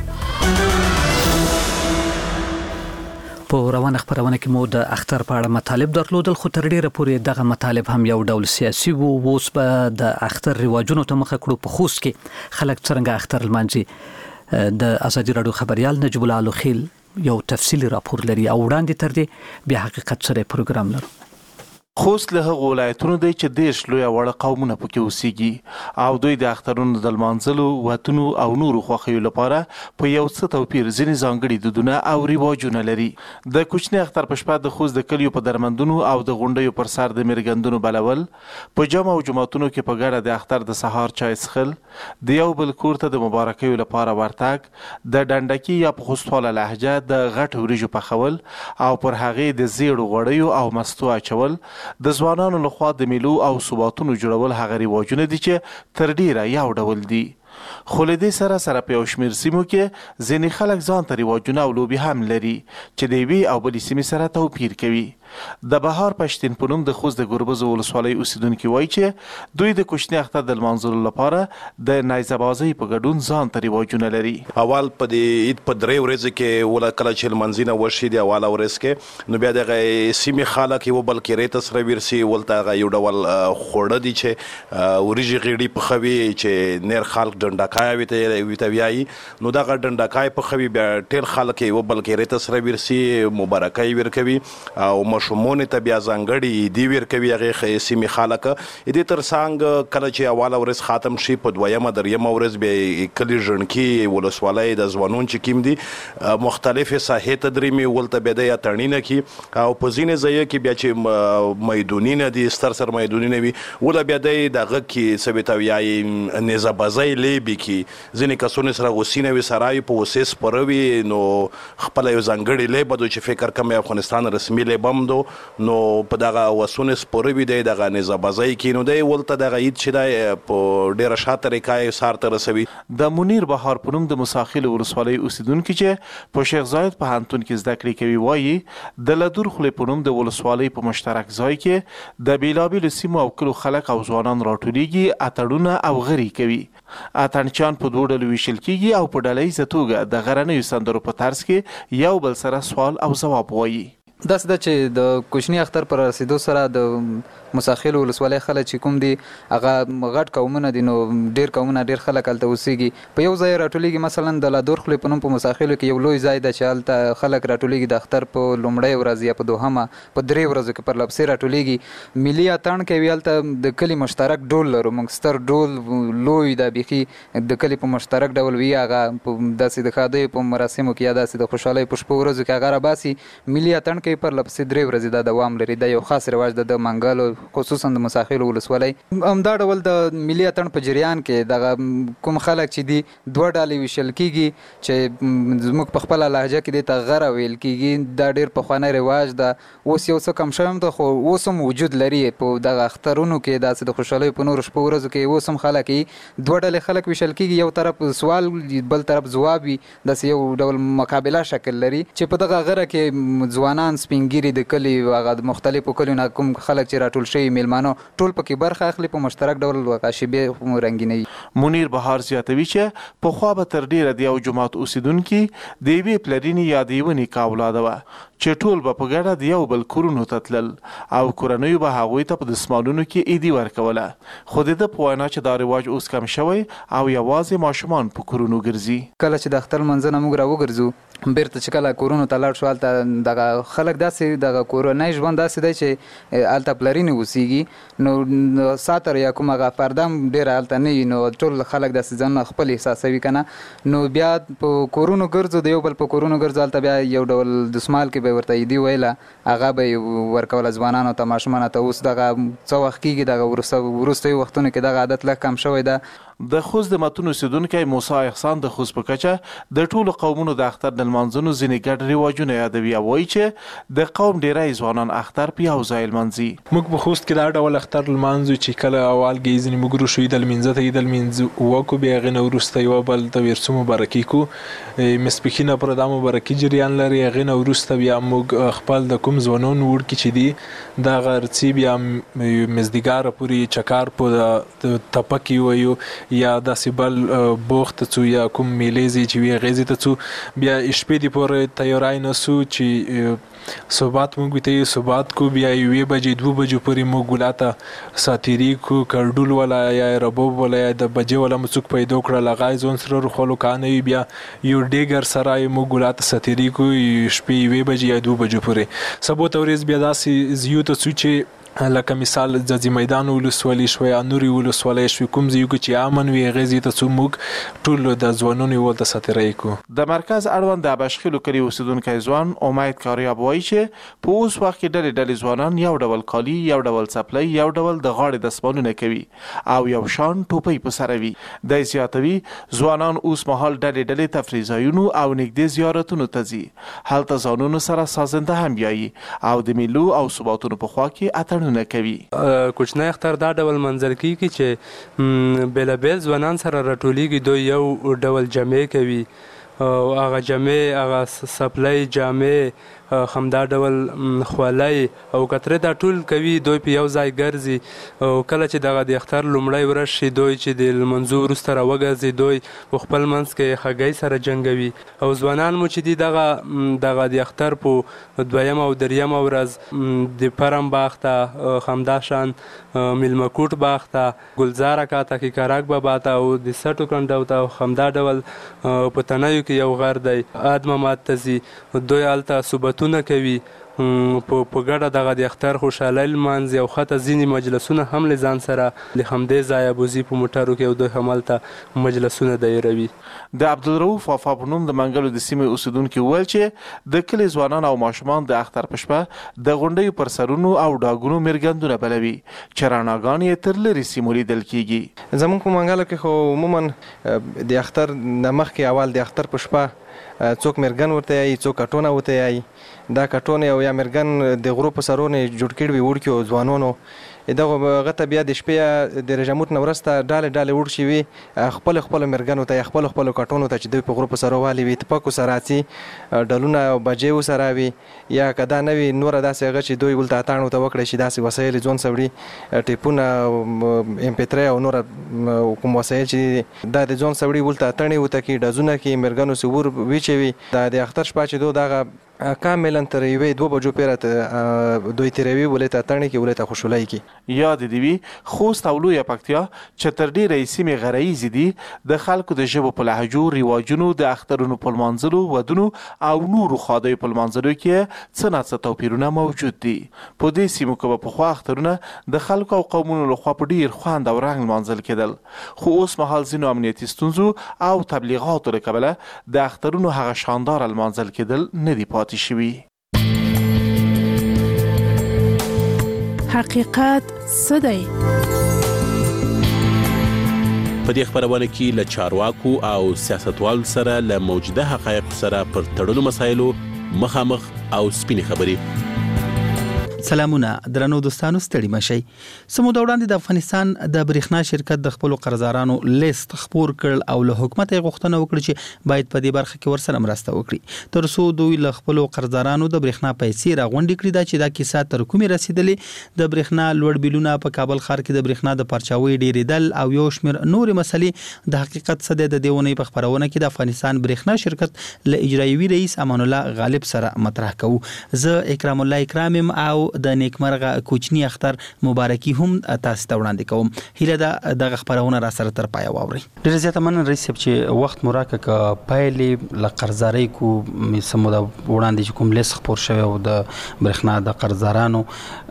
په روانه خبرونه کې مو د اختر په اړه مطالب درلودل خو تر ډیره پورې دغه مطالب هم یو ډول سیاسي وو. اوس به د اختر رواجونو ته مخه کړو. په خوست کې خلک څنګه اختر لمانځي. د ازادي رادیو خبريال نجیب الله لوخیل یو تفصیلی راپور لري او وړاندې تر دې بیا حقیقت سره پروګرام لرو. خوست له هغو ولایتونو دی چې دیش لوی وړ قومونه پکې اوسېږي او دوی د اخترونو د لمانځلو وطنو او نورو خوښیو لپاره په یو څه توپیر ځینې ځانګړي دودونه او رواجونه لري. د کوچني اختر په شپه د خوست د کلیو په درمندونو او د غونډیو پر سر د میرګندونو بلول، په جامع او جماعتونو کې په ګډه د اختر د سهار چای څښل، د یو بل کور ته د مبارکیو لپاره ورتګ، د ډنډکی یا په خوستواله لهجه د غټ وریجو پخول او پر هغې د زیړو غوړیو او مستو اچول د ځوانانو لخوا د میلو او ثباتونو جوړول هغه رواجونه دي چې تر ډیره یو ډول دي، خو له دې سره سره په یو شمېر سیمو کې ځینې خلک ځان ته رواجونه او لوبې هم لري چې د یوې او بلې سیمې سره توپیر کوي. د بهار پښتین په نوم د خوست د ګربز ولسوالۍ اوسیدونکي وایي چې دوی د کوچني اختر د لمانځلو لپاره د نیزه بازۍ په ګډون ځان ته رواجونه لري. اول په د عید په 3 ورځې کې ولا کله چې لمانځنه وشي د اوله ورځ کې نو بیا دغه سیمې خلک یو بل کې ریت سره ورسي ولته یو ډول خوړه دي چې وريجي غیړي په خوي چې نیر خلک ډنډکای وي ویایي نو دغه ډنډکای په خوي بیا ټول خلک یو بل کې ریت سره ورسي مبارکي ورکوي او مشمون ته بیا ځانګړي دی ورکوي هغه سیمې خلک دې تر څنګ کله چې اوله ورځ ختم شي په دویمه دریمه ورځ به کلی ژوندکی ولسوالۍ د ځوانون چې کیم دي مختلفه ساحې ته درېمي ولته به د تړنینه کی او په ځینې ځای کې بیا چې میدونینه دي ستر سر میدونینه وي ولا بیا دغه کې سبتاویای نزه بازای لیبي کې ځینې کسونه سره غوسینه وي سرای په وسیس پروي نو خپل یو ځانګړي لیبه د چې فکر کوم افغانستان رسمي لیبم نو په دغه وسونه سپوروي دی دغه نزه بازۍ کې نو دی ولته دغه عید چې دی په ډیره ښه طریقه سار ته رسوي. د منیر بهار په نوم د مساخیل ولسوالۍ اوسیدونکي چې په شیخ زاید پوهنتون کې زده کړې کوي وایي د لدور خولې په نوم د ولسوالۍ په مشترک ځای کې د بیلابیلو سیمو او کلو خلک او ځوانان راټولیږي اتړونه او غري کوي. اتڼچیان په 2 ډلو ویشل کیږي او په ډلهییزه توګه د غرنیو سندرو په طرز کې یو بل سره سوال او ځواب وایي. داسې ده چې د کوچني اختر پر رسیدو سره د مساخیل ولسوالۍ خلک چې کوم دي هغه غټ قومونه دي نو ډیر قومونه ډیر خلک هلته اوسېږي په یو ځای راټولیږي. مثلا د لادور خولې په نوم په مساخیلو کې یو لوی ځای ده چې هلته خلک راټولیږي د اختر په لومړۍ ورځ یا په دوهمه په 3 ورځو کې پر لپسې راټولیږي. ملي اتڼ کوي هلته د کلي مشترک ډول لرو موږ ستر ډول لوی دا بیخي د کلي په مشترک ډول وي هغه داسې د ښادیو په مراسمو کې یا داسې د خوشحالۍ په شپو ورځو کې هغه راباسي. ملي اتڼ کوي پر لپسې 3 ورځې دا دوام لري. دا یو خاص رواج ده د منګلو خصوصا د مساخیل ولسوالۍ. همدا ډول د ملي اتڼ په جریان کې دغه کوم خلک چې دي 2 ډلې ویشل کیږي چې زموږ په خپله لهجه کې دې ته غره ویل کیږي. دا ډېر پخوانی رواج ده اوس یو څه کم شوی هم ده خو اوس هم وجود لري په دغه اخترونو کې داسې د خوشحالۍ په نورو شپو ورځو کې اوس هم خلک 2 ډلې خلک ویشل کیږي یو طرف سوال بل طرف ځواب وي داسې یو ډول مقابله شکل لري چې په دغه غره کې ځوانان سپینګیري د کلي هغه مختلفو کلیو نه کوم خلک چې راټول شوي میلمانه ټول پکې برخه اخلي په مشترک ډول عقاشبې رنګینوي. منیر بهار زیاتوي چې پخوا به تر ډیره د یو جومات اوسیدونکي د یوې پلرینې یا د یوه نیکه اولاده وه چې ټول به په ګډه د یو بل کورونو ته تلل او کورنیو به هغوی ته په دستمالونو کې عیدي ورکوله. خو د ده په وینا چې دا رواج اوس کم شوی او یوازې ماشومان په کورونو ګرځي. کله چې د اختر لمانځنه موږ راوګرځو بیرته چې کله کورونو ته لاړ شو هلته دغه خلک داسې دغه کورنی ژوند داسې دی چې هلته پلرینې اوسیږي نو ساتر یا کوم هغه پرده هم ډېره هلته نه وي نو ټول خلک داسې ځانونه خپل احساسوي که نه نو بیا په کورونو ګرځو د یو بل په کورونو ګرځو هلته بیا یو ډول دسمال کې به ورته عیدي ویله هغه به ورکوله ځوانانو ته ماشومانو ته. اوس دغه څه وخت کېږي دغه وروستیو وختونو کې دغه عادت لږ کم شوی ده. د خوست د متون اوسیدونکی موسی احسان د خوست په کچه د ټولو قومونو د اختر د لمانځنو ځینې ګډ رواجونه یادوي او وایي چې د قوم ډیری ځوانان اختر په یو ځای لمانځي. موږ په خوست کې دا ډول اختر لمانځو چې کله اولګې ځینې موږ روشو عید لمانځه ته عید لمانځه وکړو بیا هغې نه وروسته یوه بل ته ورسو مبارکي کړو مسپښینه پر دا مبارکي جریان لري. هغې نه وروسته بیا موږ خپل د کوم ځوانان وړکي چې دي دغه ارڅي بیا مزدګاره پورې چکار په تپکې وایو یا داسې بل بوخت ته څو یا کوم میلې چې وي هغې ته څو بیا شپې دې پورې تیاری نه سو چې صبحات موږ ته صبحات کو بیا 1 بجې 2 بجې پورې موږ ګلاته ساتیری کو کړډول ولا یا ربوب ولا یا د بجې ولا مڅوک پیدا کړل هغه ځون سره روخلو کانه بیا یو ډیګر سره موږ ګلاته ساتیری کو شپې 1 بجې یا 2 بجې پورې سبو تورز بیا داسې زیو ته څو چې لکه مثال ځاځي میدان ولسوالۍ شوی یا نورې ولسوالۍ شوي کوم ځای چې امن وي هغې ځای ته څو موږ ټول د ځوانانو ولته ساتیری کړو. د مرکز اړوند د ابشخیلو کلي اوسیدونکی ځوان امید کاریاب وایي چې په اوس وخت کې ډلې ډلې ځوانان یو ډول کالي یو ډول څپلۍ یو ډول د غاړې دستمالونه کوي او یو شان ټوپۍ په سره وي. دی زیاتوي ځوانان اوس مهال ډلې ډلې تفریح ځایونو او نږدې زیارتونو ته ځي هلته ځانونو سره سازنده هم بیایي او د میلو او ثباتونو په خوا کې اتڼونه بیانونه کوي. کوچنی اختر دا ډول منځل کیږي چې بیلابیل ځوانان سره راټولیږي، دوی یو ډول جمعې کوي او هغه جمعې هغه سپلۍ جامې همدا ډول خولۍ او کترې دا ټول کوي، دوی په یو ځای ګرځي او کله چې دغه د اختر لومړی ورځ شي دوی چې د لمانځه وروسته راوګرځي دوی په خپل منځ کې هګۍ سره جنګوي او ځوانان مو چې دي دغه د اختر په دویم او دریم ورځ د پرم باغ ته همدا شان میلمه کوټ باغ ته ګلزار اکا ته کیکاراک بابا ته او د سټو کنډو ته همدا ډول په تنیو کې یو غر دی اد ممات ته ځي، دوی هلته صحبتونه کوي په ګډه دغه د اختر خوشحالۍ لمانځي او حتی ځینې مجلسونه هم له ځان سره د همدې ځایه بوځي په موټرو کې او دوی همالته مجلسونه دایروي. د عبدالرؤف وفا په نوم د منګلو د سیمې اوسیدونکي وویل چې د کلي ځوانان او ماشومان د اختر په شپه د غونډیو پر سرونو او ډاګونو مرګندونه بلوي چې رڼاګانې یې تر لرې سیمو لیدل کیږي. زموږ په منګلو کې خو عموما د اختر نه مخکې اول د اختر په شپه څوک مرګن ورته یایي، څوک کټونه ورته یایي. دا کټونه او یا مرګن د غرو په سرونو جوړ کړي وي وړکي او ځوانانو دغه هغه ته بیا د شپې د رژموت نه وروسته ډالې ډالې وړ شي وي خپل خپل مرګنو ته یا خپل خپل کټونو ته چې دوی په غرو په سرو والي وي ټپکو سره اڅي ډلونه او بجې ورسره وي یا که دا نه وي نوره داسې هغه چې دوی ولته اتاڼ ورته وکړی شي داسې وسایل ځون سوړي ټیپونه MP3 او نور کوم وسایل چې دا د ځون سوړي ولته اتڼې ورته کړي ډزونه کې مرګنو سور ویچوي. دا د اختر شپه چې دغه کاملا تر یوې 2 بجو پیره دوی تیروي ولته اتڼې کې ولته خوشحالۍ کې یاد دی وی خوست او لویه پکتیا چې تر ډیرې سیمې غرایزې دي د خلکو د ژبو په لهجو رواجونو د اخترونو په لمانځلو ودونو او نورو خادیو په لمانځلو کې څه ناڅه توپیرونه موجود دي. په دې سیمو کې پخوا اخترونه د خلکو او قومونو لخوا په ډیر خوند او رنګ لمانځل کېدل، خو اوس مهال ځینو امنیتي ستونزو او تبلیغاتو له کبله د اخترونو هغه شاندار لمانځل کېدل نه دي پاتې شوي. حقیقت څه دی؟ په دې خبرونه کې له چارواکو او سیاستوالو سره له موجوده حقایقو سره پر تړلو مسایلو مخامخ او سپینې خبرې. سلامونه درنو دوستانو، ستړي مشئ. سمو د وړاندې د افغانستان د برېښنا شرکت د خپل قرضدارانو لیست خپور کړ او له حکومت غوښتنه وکړه چې باید په دې برخه کې ورسره مرسته وکړي تر څو دوی له خپل قرضدارانو د برېښنا پیسې راغونډې کړي. دا چې دا کیسه تر کومې رسیدلې د برېښنا لوړ بیلونه په کابل ښار کې د برېښنا د پرچاوي ډیریدل او یو شمېر نورې مسلې د حقیقت څه دی د دې اونۍ په خبرونه کې د افغانستان برېښنا شرکت له اجرایوي رئیس امان الله غالب سره مطرح کوو. زه اکرام الله اکرامم او د نیکمرغه کوچنی اختر مبارکي هم تاسو ته وړاندې کوم. هیله ده دغه خبرونه را سره تر پایه واورئ. ډېر زیاته مننه رئیس صاحب چې وخت مو راکړه که پایلې له قرضدارۍ کو سمو د وړاندې چې کوم لیست خپور شوی او د برېښنا د قرضدارانو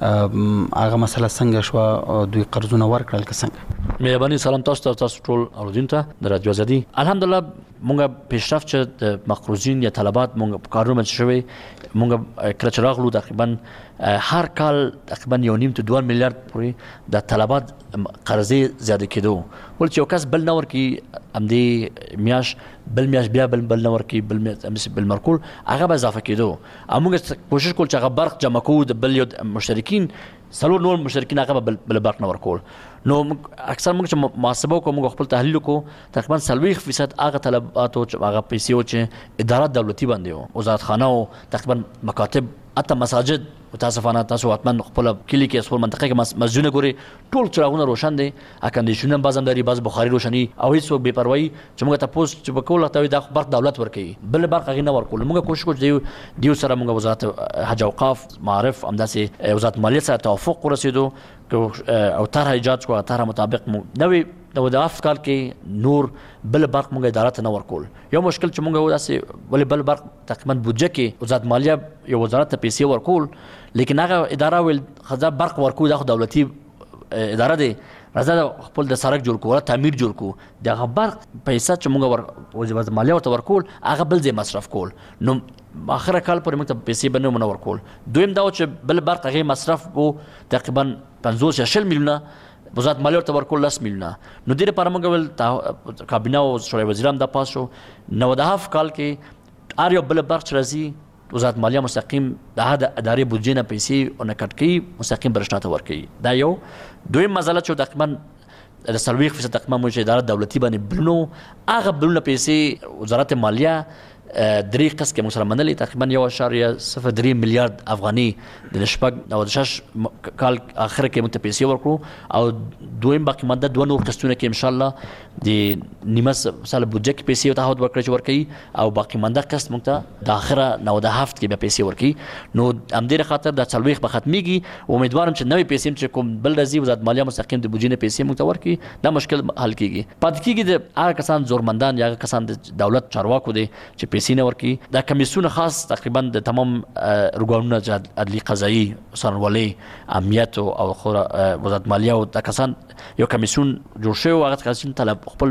هغه مسله څنګه شوه، دوی قرضونه ورکړل که څنګه؟ مهرباني سلام تاسو ته، تاسو ټول اورېدونکو ته د رادیو آزادي. الحمدلله مونږ پیشرفت چې د مقروضین یا طلبات مونږ په کارونه باندې شوی مونږ کله چې راغلو تقریبا هر کال تقریبا 1.5 to 2 میلیارډ پورې د طلبات قرضې زیاده کېدو ول چې یو کس بل نه ورکي همدې میاش بل میاش بیا بل نه ورکي بل مرکول هغه به اضافه کېدو. موږ کوشش کول چې هغه برق جمع کوو د بل یو مشترکین څلور نور مشترکین هغه بل برق نه ورکول. نو اکثر موږ چې محاسبه کوو موږ خپل تحلیل کوو تقریبا 40% هغه طلبات او هغه پیسې او چې ادارات دولتي باندې او وزارت خانه او تقریبا مکاتب حتی مساجد متاسفانه تاسو حتما خپل کلی کې خپل منطقه کې مسجدونه ګوري ټول چراغونه روشن دي، اکندیشنونه بازم داري، باز بخاري روشني او هیڅ بے پروايي چې موږ تاسو چې په کوله ته د برق دولت ورکي بل برق غي نه ورکول. موږ کوشش کوو دیو سره موږ وزارت حج اوقاف معرف همداسې وزارت مالیه سره توافق ورسېدو او طرح ایجاد شو طرح مطابق نوې د وظایف کال کې نور بل برق موږ ادارات نه ورکول. یو مشکل چې موږ وداسې ولې بل برق تقریبا بودجه کې وزارت مالیه یو وزارت ته پیسې ورکول لیکن هغه اداره ول خزا برق ورکو د دولتي اداره دی راځه خپل د سړک جوړ کول تعمیر جوړ کو دغه برق پیسې چې موږ وزارت مالیه ورته ورکول هغه بل ځای مصرف کول. نو اخر کال پر موږ ته پیسې باندې منور کول. دویم دا چې بل برق هغه مصرف وو تقریبا 50 میلیونه وزارت مالیه ورته ورکول 10 میلیونه. نو دې لپاره موږ ول کابینه او شورای وزیران د پاس شو 9 کال کې هر یو بل برق راځي وزارت مالیه مستقیم د هغه ادارې بودجې نه پیسې او نه کټ کوي مستقیم برښنا ته ورکوي. دا یو دویم مسله چې تقریبا د 40% تقریبا موږ اداره دولتي باندې بلونو هغه بلونه پیسې وزارت مالیه درې قسط کې موږ سره منلې تقریبا 1.03 میلیارډ افغاني د شپږ او د شش کال اخر کې موږ ته پیسې ورکړو او دویم باقي مانده دوه نور قسطونه کې ان شاء الله د نیمه سال بودجه کې پیسې تعهد ورکړي چې ورکړي او باقي مانده قسط موږ ته د اخره نو د هفت کې به پیسې ورکړي. نو همدې خاطر د 40 به ختميږي امیدوارم چې نوې پیسې چې کوم بل راځي وزارت مالیه مستقیم د بودجې نه پیسې موږ ته ورکړي دا مشکل حل کیږي. پاتې کیږي د هغه کسان زورمندان یا کسان د دولت چارواکو دي چې پیسې نه ورکي. دا کمیسیون خاص تقریبا د تمام ارګانونو عدلي قضایي سرنولي امنیت او وزارت مالیه او د کسان یو کمیسیون جوړ شوی هغه کمیسیون طلب خپل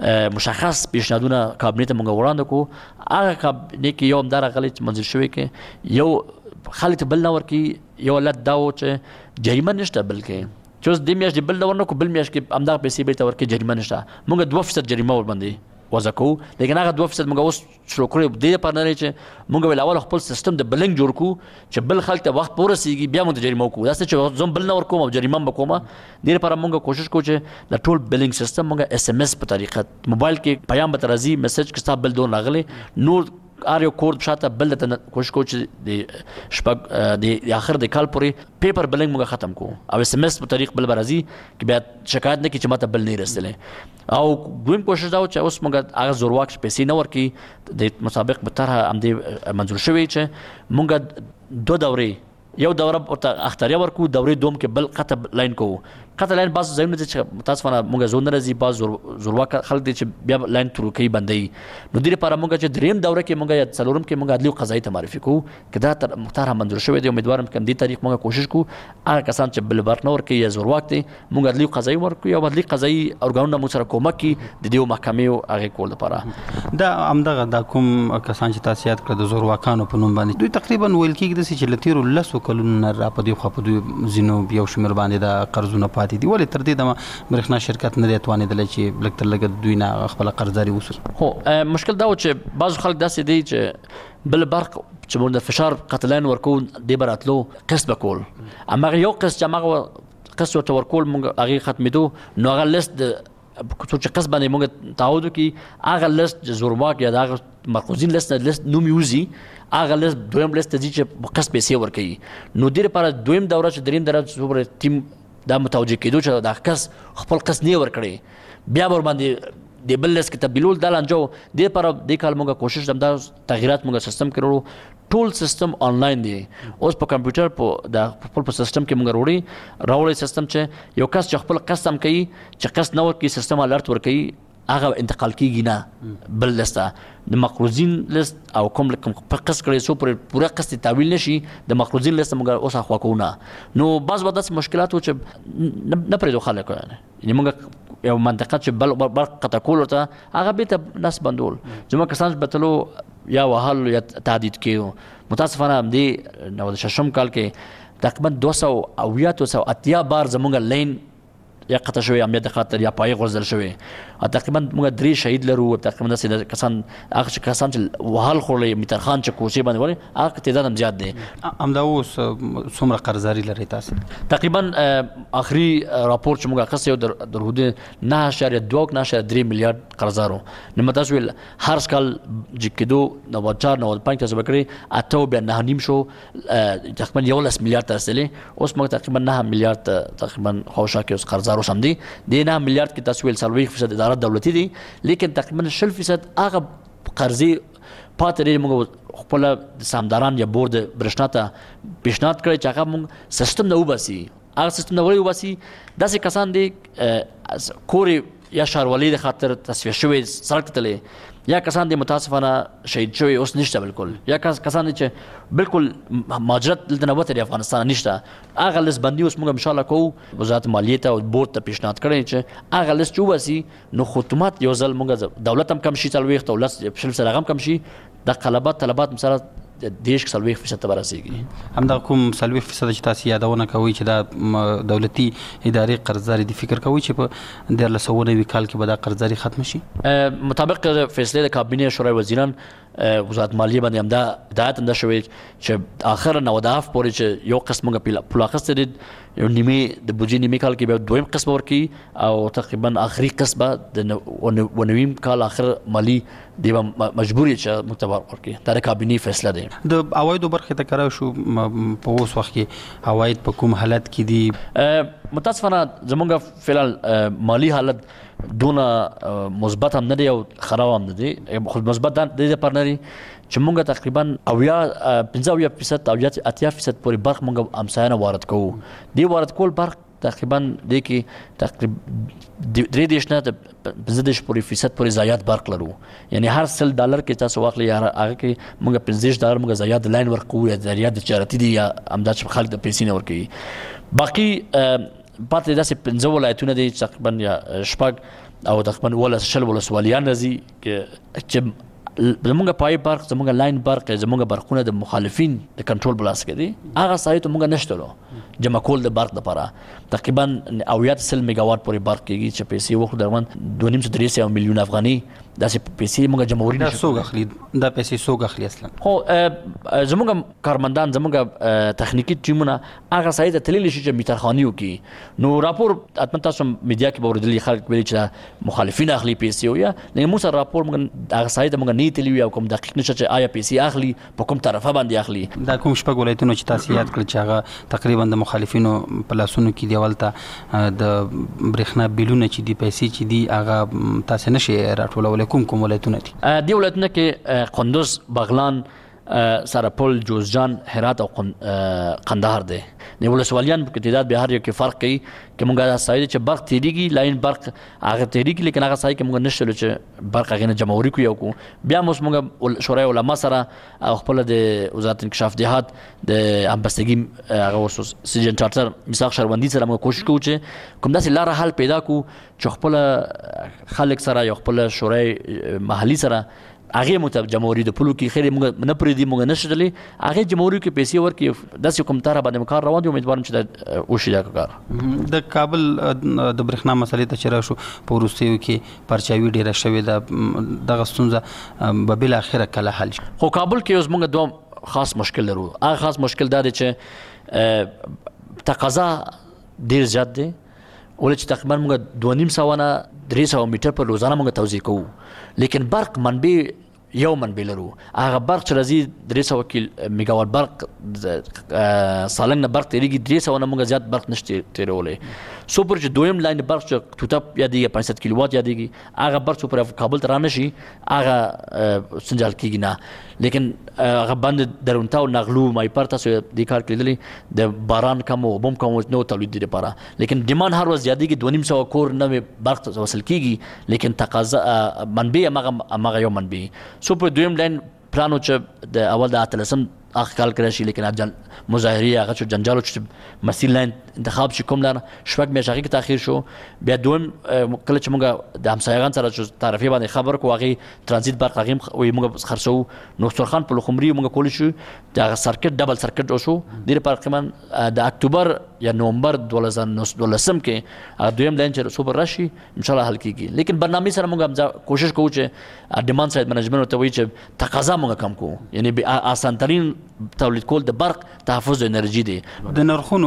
مشخص پیشنهادونه کابینه ته موږ وړاندې کوو. هغه کابینه کې یو همدار غلی منځل شوی کې یو خالد بل نه ورکي یو لد دا و چې جریمه نشته بلکې چې د میاشتې بل ورنه کو بل میاشت کې همدغه پیسې به ته ورکي جریمه نشته. موږ 2% جریمه ور باندې وضع کوو لیکن هغه 2% موږ اوس شروع کړو د دې لپاره نه چې موږ ول اول خپل سیستم د بلنګ جوړ کو چې بل خلک ته وخت پورسیږي بیا موږ جریمه وکړو. دا چې زم بل نه ور کوم او جریمه وکوم د دې لپاره موږ کوشش کوو چې د ټول بلنګ سیستم موږ SMS په طریقه موبایل کې پیغام به ترازی میسج کې ستاسو بل دون راغلي نور آریو کورد شاته بل ته کوشش کوو چې د شپږ د اخر د کال پورې پیپر بلنګ موږ ختم کوو او SMS په طریق بل برازي کې بیا شکایت نه کی چې ماته بل نه رسېدلې. او دویم کوشش دا و چې اوس موږ هغه زورواک پیسې نه ورکي د مسابق به طرح همدې منظور شوی چې موږ دوه دورې یو دوره ورته اختیاري ورکو دورې دوم کې بل قطب لاین کوو. قطب لاین بعض ځایونه چې متاسفانه موږ زون راځي بعض زورواک خلک دي چې بیا لاین تر کوي بندي. نو دې لپاره موږ چې دریم دوره کې موږ یا څلورم کې موږ عدلي او قضایي ته معرفي کوو کدا تر مختار منظور شوی دی. امیدوارم کوم دې تاریخ موږ کوشش کوو هغه کسان چې بل برق نه ورکي یا زورواک دي موږ عدلي او قضایي ورکو یا عدلي قضایي ارګانونه موږ سره کومک کوي د دې محکمې او هغه کول لپاره. دا همدغه د کوم کسان چې تاسو یاد کړ د زورواکانو په نوم باندې دوی تقریبا ویل کېږي چې لتیرو لسو کلونو را په دې خو په دوی زینو یو شمیر باندې د قرضونه پاتې دي ولې تر دې برښنا شرکت نه دی توانیدل چې لکتر لګ دوی نه خپل قرضداري وسول. هو مشکل دا و چې بعض خلک داسې دي چې بل برق چې موږ د فشار قتلین ورکو دی براتلو قسط بکول اما یو قسط چې هغه قسط ورته ورکول موږ هغه ختمېدو نو هغه لیست چې قسط باندې موږ تعهد کی هغه لیست زورواک یا هغه مرکزین لیست نوم یوزي هغه لیست دویم لیست چې قسط پیسې ورکوي. نو دې لپاره دویم دوره چې دریم دوره چې ټیم دا متوجه کېدو چې دا کس خپل قسط نه ورکړي بیا ور باندې د بل لیست کې تبدیلول دا لانجو د پر د کال موږ کوشش دم دا تغیرات موږ سیستم کړو ټول سیستم آنلاین دی اوس په کمپیوټر په د خپل په سیستم کې موږ راوړی سیستم چې یو کس چې خپل قسط هم کوي چې قسط نه ورکړي سیستم الرټ ورکړي هغه انتقال کیږي نه بل لسته د مقروضین لیست او کوم په قسط کړي سو پر پوره قسط تعویل نشي د مقروضین لیست موږ اوس اخوا کوو نه. نو بعض وخت مشکلات و چې نه پرې خلک یعنی موږ یو منطقه چې بل قطع کول ته هغه به ته نس بندول زموږ کسان بتلو یا وهل یا تعدید کیو متاسفانه دې 96 کال کې تقریبا 200 او 280 بار زموږ لین یا قطع شوی امنیت خاطر یا پای غوړل شوی تقریبا موږ 3 شهید لرو تقریبا د کسان هغه کسان چې وهل خورلې میترخان چې کوشي باندې ولې هغه تعداد هم زیات دی. امدا اوس څومره قرضداري لري تاسو؟ تقریبا اخري راپور چې موږ اخیسته یو در حدود 9.2 میلیارډ قرضدارو نو تاسو ول هر سکال جکدو 94.95 تاسو بکړي اته بیا 9.5 شو تقریبا 11 میلیارډ ترسلې اوس موږ تقریبا 9 میلیارډ تقریبا خوشا کې اوس قرضدارو سم دي د 9 میلیارډ کې تاسو ول 40% اداره دولتي دي لیکن تقریبا 60% هغه قرضې پاتې لري. موږ خپل سامداران یا بورډ برښنا ته پیشنهاد کړی چې هغه موږ سیستم نه وباسي هغه سیستم نه وباسي داسې کسان دي کورې یا شاروالي د خاطر تصفیه شوی سړک تلې یا کسان دي متاسفانه شهید شوی اوس نشته بالکل یا کسان دي چې بالکل مهاجرت دلته نه وته افغانستان نشته هغه لیست بندي اوس موږ ان شاء الله کوو وزارت مالیه ته او بورډ ته پیشنهاد کړی چې هغه لیست وباسي نو خدمات یو ځل موږ دولت هم کم شي تلويخت او لس شل سره هم کم شي د طلبات مثلا دیش 40% برسېږي. همدا کوم 40% چې تاسو یادونه کوي چې دا دولتي ادارې قرضداري د فکر کوي چې په 2019 کال کې به دا قرضداري ختم شي مطابق فیصله د کابینه شورای وزیران وزارت مالیه باندې هم دا هدایت انده شوی چې اخر 90 پورې چې یو قسم پوله اخیستې دي یو نیمه د بودجې نیمه کال کې به دویم قسم ورکي او تقریبا آخري قسم د ونویم کال اخر مالی دی مجبوری چې متبر ورکي دا د کابینه فیصله ده د عواید برخه ته کراو شو په اوس وخت کې عواید په کوم حالت کې دي متاسفانه زمونږ فعلا مالی حالت دونه مثبت هم نه دی او خراب هم نه دی خو مثبت د پر نه دی چې مونږ تقریبا 15% او 80% پورې برخ مونږ امسایانه وارد کوو دی وارد کول برخ تقریبا د کې تقریبا 3.5% پورې زیات برخ لرو یعنی هر $100 کې تاسو واخلئ هغه کې مونږ $15 مونږ زیات لاین ورکو یا زیات چارتي دي یا امداد چې خلک د پیسې نه ورکوي باقي پاتې داسې 15 ولایتونه دي تقریبا یا شپږ او تقریبا ولسوالیان راځي چې زمونږ پای برق زمونږ لاین برق زمونږ برقونه د مخالفین د کنټرول بلاس کې دي هغه سایت مونږ نشته جمع کول د برق لپاره تقریبا 90 میگاوات پورې برق کېږي چې پیسې وخت درمن 2.3 میلیون افغاني داسې پیسې مونږ جمهوریت دا سوق اخلي دا پیسې سوق اخلي اصلا خو زمونږ کارمندان زمونږ تخنیکی ټیمونه هغه سایت تللی شي چې میترخانیو کې نو راپور اتمن تاسو میډیا کې اوریدلی خلک ویلي چې مخالفین اخلي پیسې یا نه مو سره راپور مونږ هغه سایت مونږ نه تللی او کوم دقیق نشه چې آیا پیسې اخلي په کوم طرفه باندې اخلي دا کوم شپږ ولایتونه چې تاسو یاد کړل چې هغه تقریبا د مخالفینو په لاسونو کې دی ولته د برېښنا بیلونه چې دی پیسې چې دی هغه تاسو نشي راټولول کوم ولایتونه دي دی ولایتونه کې قندوز بغلان سرپل جوزجان هرات او قندهار دي د ولسوالیان په تعداد به هر یو کې فرق کوي چې مونږه سایه چې برق تیریږي لاین برق هغه تیریږي لیکن هغه سایه کې مونږ نشو چې برق هغه نه جمهوریت کو یو کو بیا مونږ شورای علما سره او خپل د وزارت انکشاف دهات د امبستګي هغه وسوس سیجن چارټر میثاق شهروندي سره موږ کوشش کوو چې کوم داسې لار حل پیدا کو چې خپل خلک سره یو خپل شورای محلي سره هغه متب جمهوریت د پلو کې خیر موږ نه پرې دی موږ نشدلې هغه جمهوریت کې پیسې ورکې داسې کوم تاره باندې کار روان دي امیدوارم چې او شي دا کار د کابل د برېښنا مسلې ته چیرې شو په روسیو کې پرچاوي ډیره شوې ده د غستونزه به بل اخره کله حل خو کابل کې اوس موږ دوه خاص مشکل لرو هغه خاص مشکل دا دی چې تقاضا ډیر زیات دی ولې چې تقریبا موږ 2.5 نه 300 میټر پر روزانه موږ توزیع کوو لیکن برق منبع یو منبع لرو هغه برق چې راځي 300 میگاوات برق سالنګ نه برق تیریږي 300 نه موږ زیات برق نشته تیرولې سوپر چې دویم لاین برق چې توتپ یادېږي 65 کیلووات یادېږي هغه برق سوپر کابل ته رانه شي هغه سنجال کیږي نه لیکن هغه باندې درونتا او نغلو مای پر تاسو د کار کړل د باران کم او بم کم نو تولید لپاره لیکن ډیماند هر ورځ یادېږي 2.5 کور نه برق وصل کیږي لیکن تقاضا منبع هغه یو منبع سوپر دویم لاین پلانو چې د اول د اتلسم اخکال کړی شي لیکن اجل مظاهري هغه چې جنجال چې مسیل لاین انتخاب شي کوم لار شپږ میاشتې کې تاخير شو بیا دوم کله چې موږ د همسایگان سره چې طرفي باندې خبر کو هغه ترانزیت برق هغه موږ خرڅو نو سترخان په لخمري موږ کول شو د سرکټ ډبل سرکټ وشو د تقریبا د اکتوبر یا نومبر 2019 کې دویم لاین چې سوپر راشي ان شاء الله حل کیږي لیکن برنامه سره موږ کوشش کوو چې ډیماند سایډ منیجمنت ته وایي چې تقاضا موږ کم کوو یعنی آسان ترين تولید کول د برق تحفظ انرژي دی د نرخونو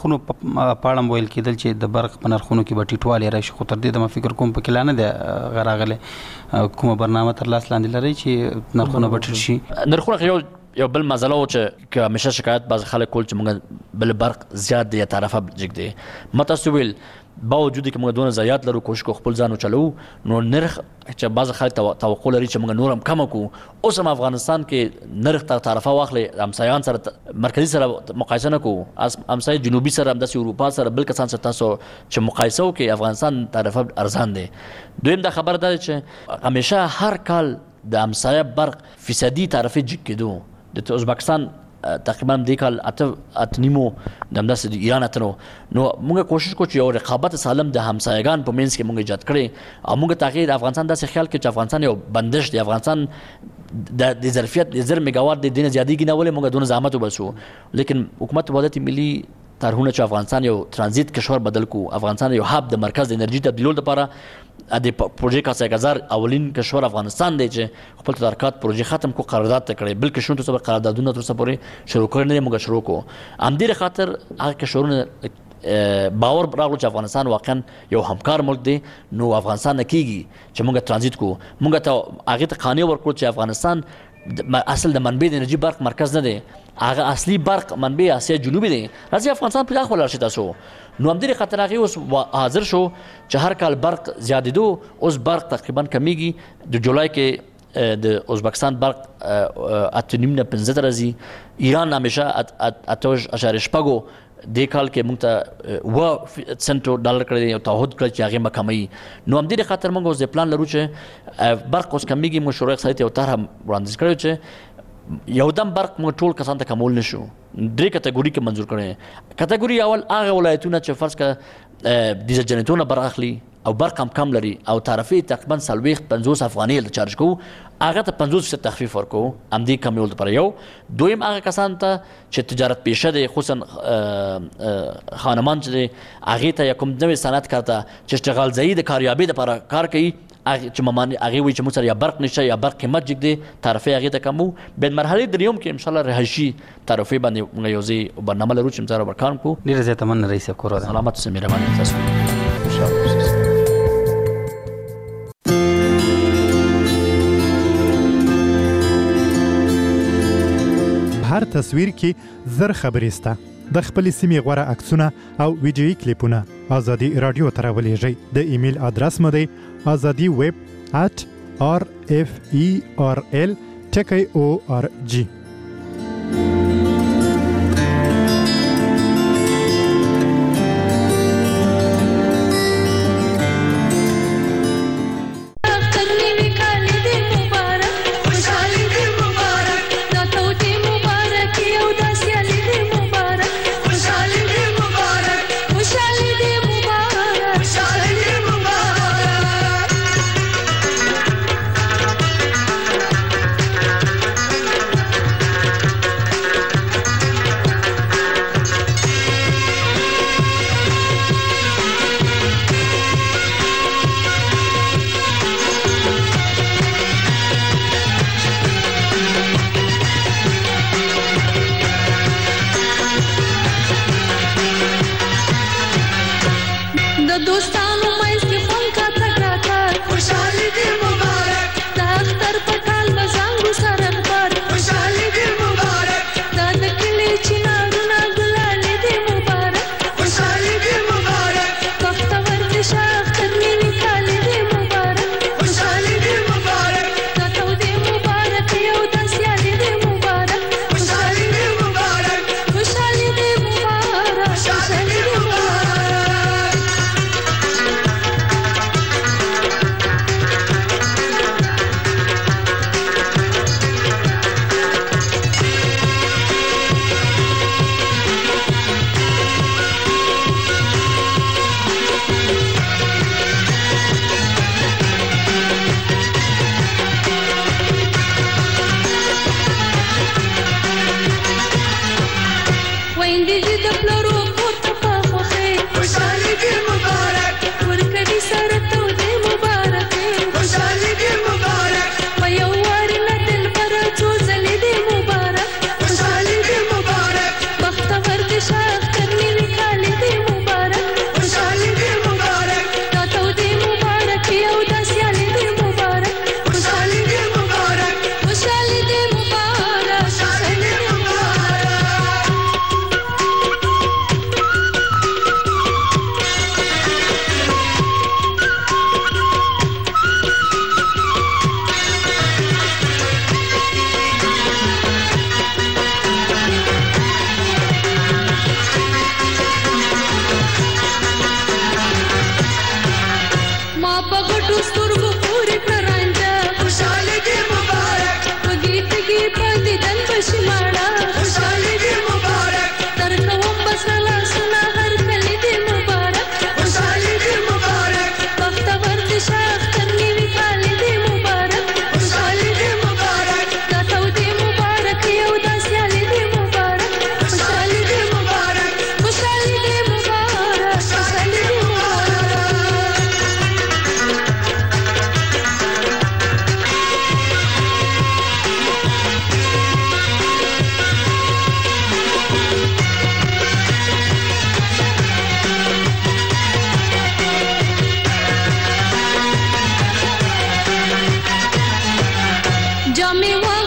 په پاړم ویل کېدل چې د برق په نرخونو کې به ټیټوالی راشي خو تر دې د ما فکر کوم په کلانه د غراغله کومه برنامه تر لاس لاندې لري چې نرخونه به ټیټ شي نرخونه یو بل مسله و چې همیشه شکایت باز خلک کول چې موږ بل برق زیات دی طرفه جګ دی متاسویل باوجود چې موږ دونه زیات لرو کوشش کو خپل ځانو چلو نو نرخ چې باز خلک توقع لري چې موږ نورم کم کو اوس هم افغانستان کې نرخ تر طرفه واخلي همسایان سره مرکزی سره مقایسه نه کو همسایه جنوبي سره د اروپا سره بل کسان سره تاسو چې مقایسه وکي افغانستان طرفه ارزان دی دویم د خبر ده چې همیشه هر کال د همسایه برق فیصدي طرفه جګ کېدو د ازبکستان تقریبا د کال اتنیمو د همداسې د ایران اتنو نو موږ کوشش کوو چې یو رقابت سالم د همسایگان په منځ کې موږ ایجاد کړي او موږ تغیر افغانستان داسې خیال کې چې افغانستان یو بندش دی افغانستان د ظرفیت د 1000 میگاوات د دینه زیاتېږي نه ولې موږ دونه زحمت وباسو لیکن حکومت وحدت ملي ترهونه چې افغانستان یو ترانزیت کشور بدل کو افغانستان یو هاب د مرکز د انرژي تبدیلولو لپاره د پروژې کاسګزار اولین کشور افغانستان دی چې خپل تدارکات پروژې ختم کو قرارداد کړي بلکې شون ته قراردادونه تر څو پورې شروع کړي نه موږ شروع کو ام دې خاطر هغه کشورونه باور راغلو چې افغانستان واقعا یو همکار ملک دی نو افغانستان کېږي چې موږ ترانزیت کو موږ ته هغه ته قانون ورکړو چې افغانستان اصل د منبع د انرژي برق مرکز نه دی هغه اصلي برق منبع اسیا جنوبي دی راځي افغانستان په داخله شي تاسو نو هم دې خاطر هغه اوس حاضر شو چې هر کال برق زیاتېدو اوس برق تقریبا کمیږي د جولای کې د ازبکستان برق 8.15 راځي ایران همیشه 8.8 د کال کې موږ ته سنټو ډالر کړی او تعهد کړی چې هغه مکمي نو هم دې خاطر موږ اوس پلان لرو چې برق اوس کمیږي مشروع اقتصادي او طرح وړاندیز کړو چې یو دم برق موږ ټول کسان ته کمول نشو درې کټګوري کې منزور کړي کټګوري اول هغه ولایتونه چې فرض کړه ډیزل جنریټورونه برخلي او برق کم لري او تعرفه تقریبا 50 افغانۍ له چارج کو هغه ته 50% تخفیف ورکو ام دې کمیول پر یو دویم هغه کسان ته چې تجارت پیشه دي خصوصا خانمان چې هغه ته کوم نوې صنعت کارته چې اشتغال ځای د کاریابي لپاره کار کوي چې ممانه هغه وي چې موږ سره یا برق نشته یا برق قیمت جګ دي تعرفه هغه ته کمو بل مرحله دریوم کې ان شاء الله رهشي تعرفه باندې موږ یو ځای برنامه لرو چې موږ ورکان کو ډیر زیات من رئیس کور سلامت سره مهرباني تاسو ان شاء الله هر تصویر کې زر خبرې سته د خپل سیمې غوړه عکسونه او ویډیويي کلیپونه ازادي رادیو ته راولېږئ د ایمیل ادرس مو دی azadi@rferl.org جامې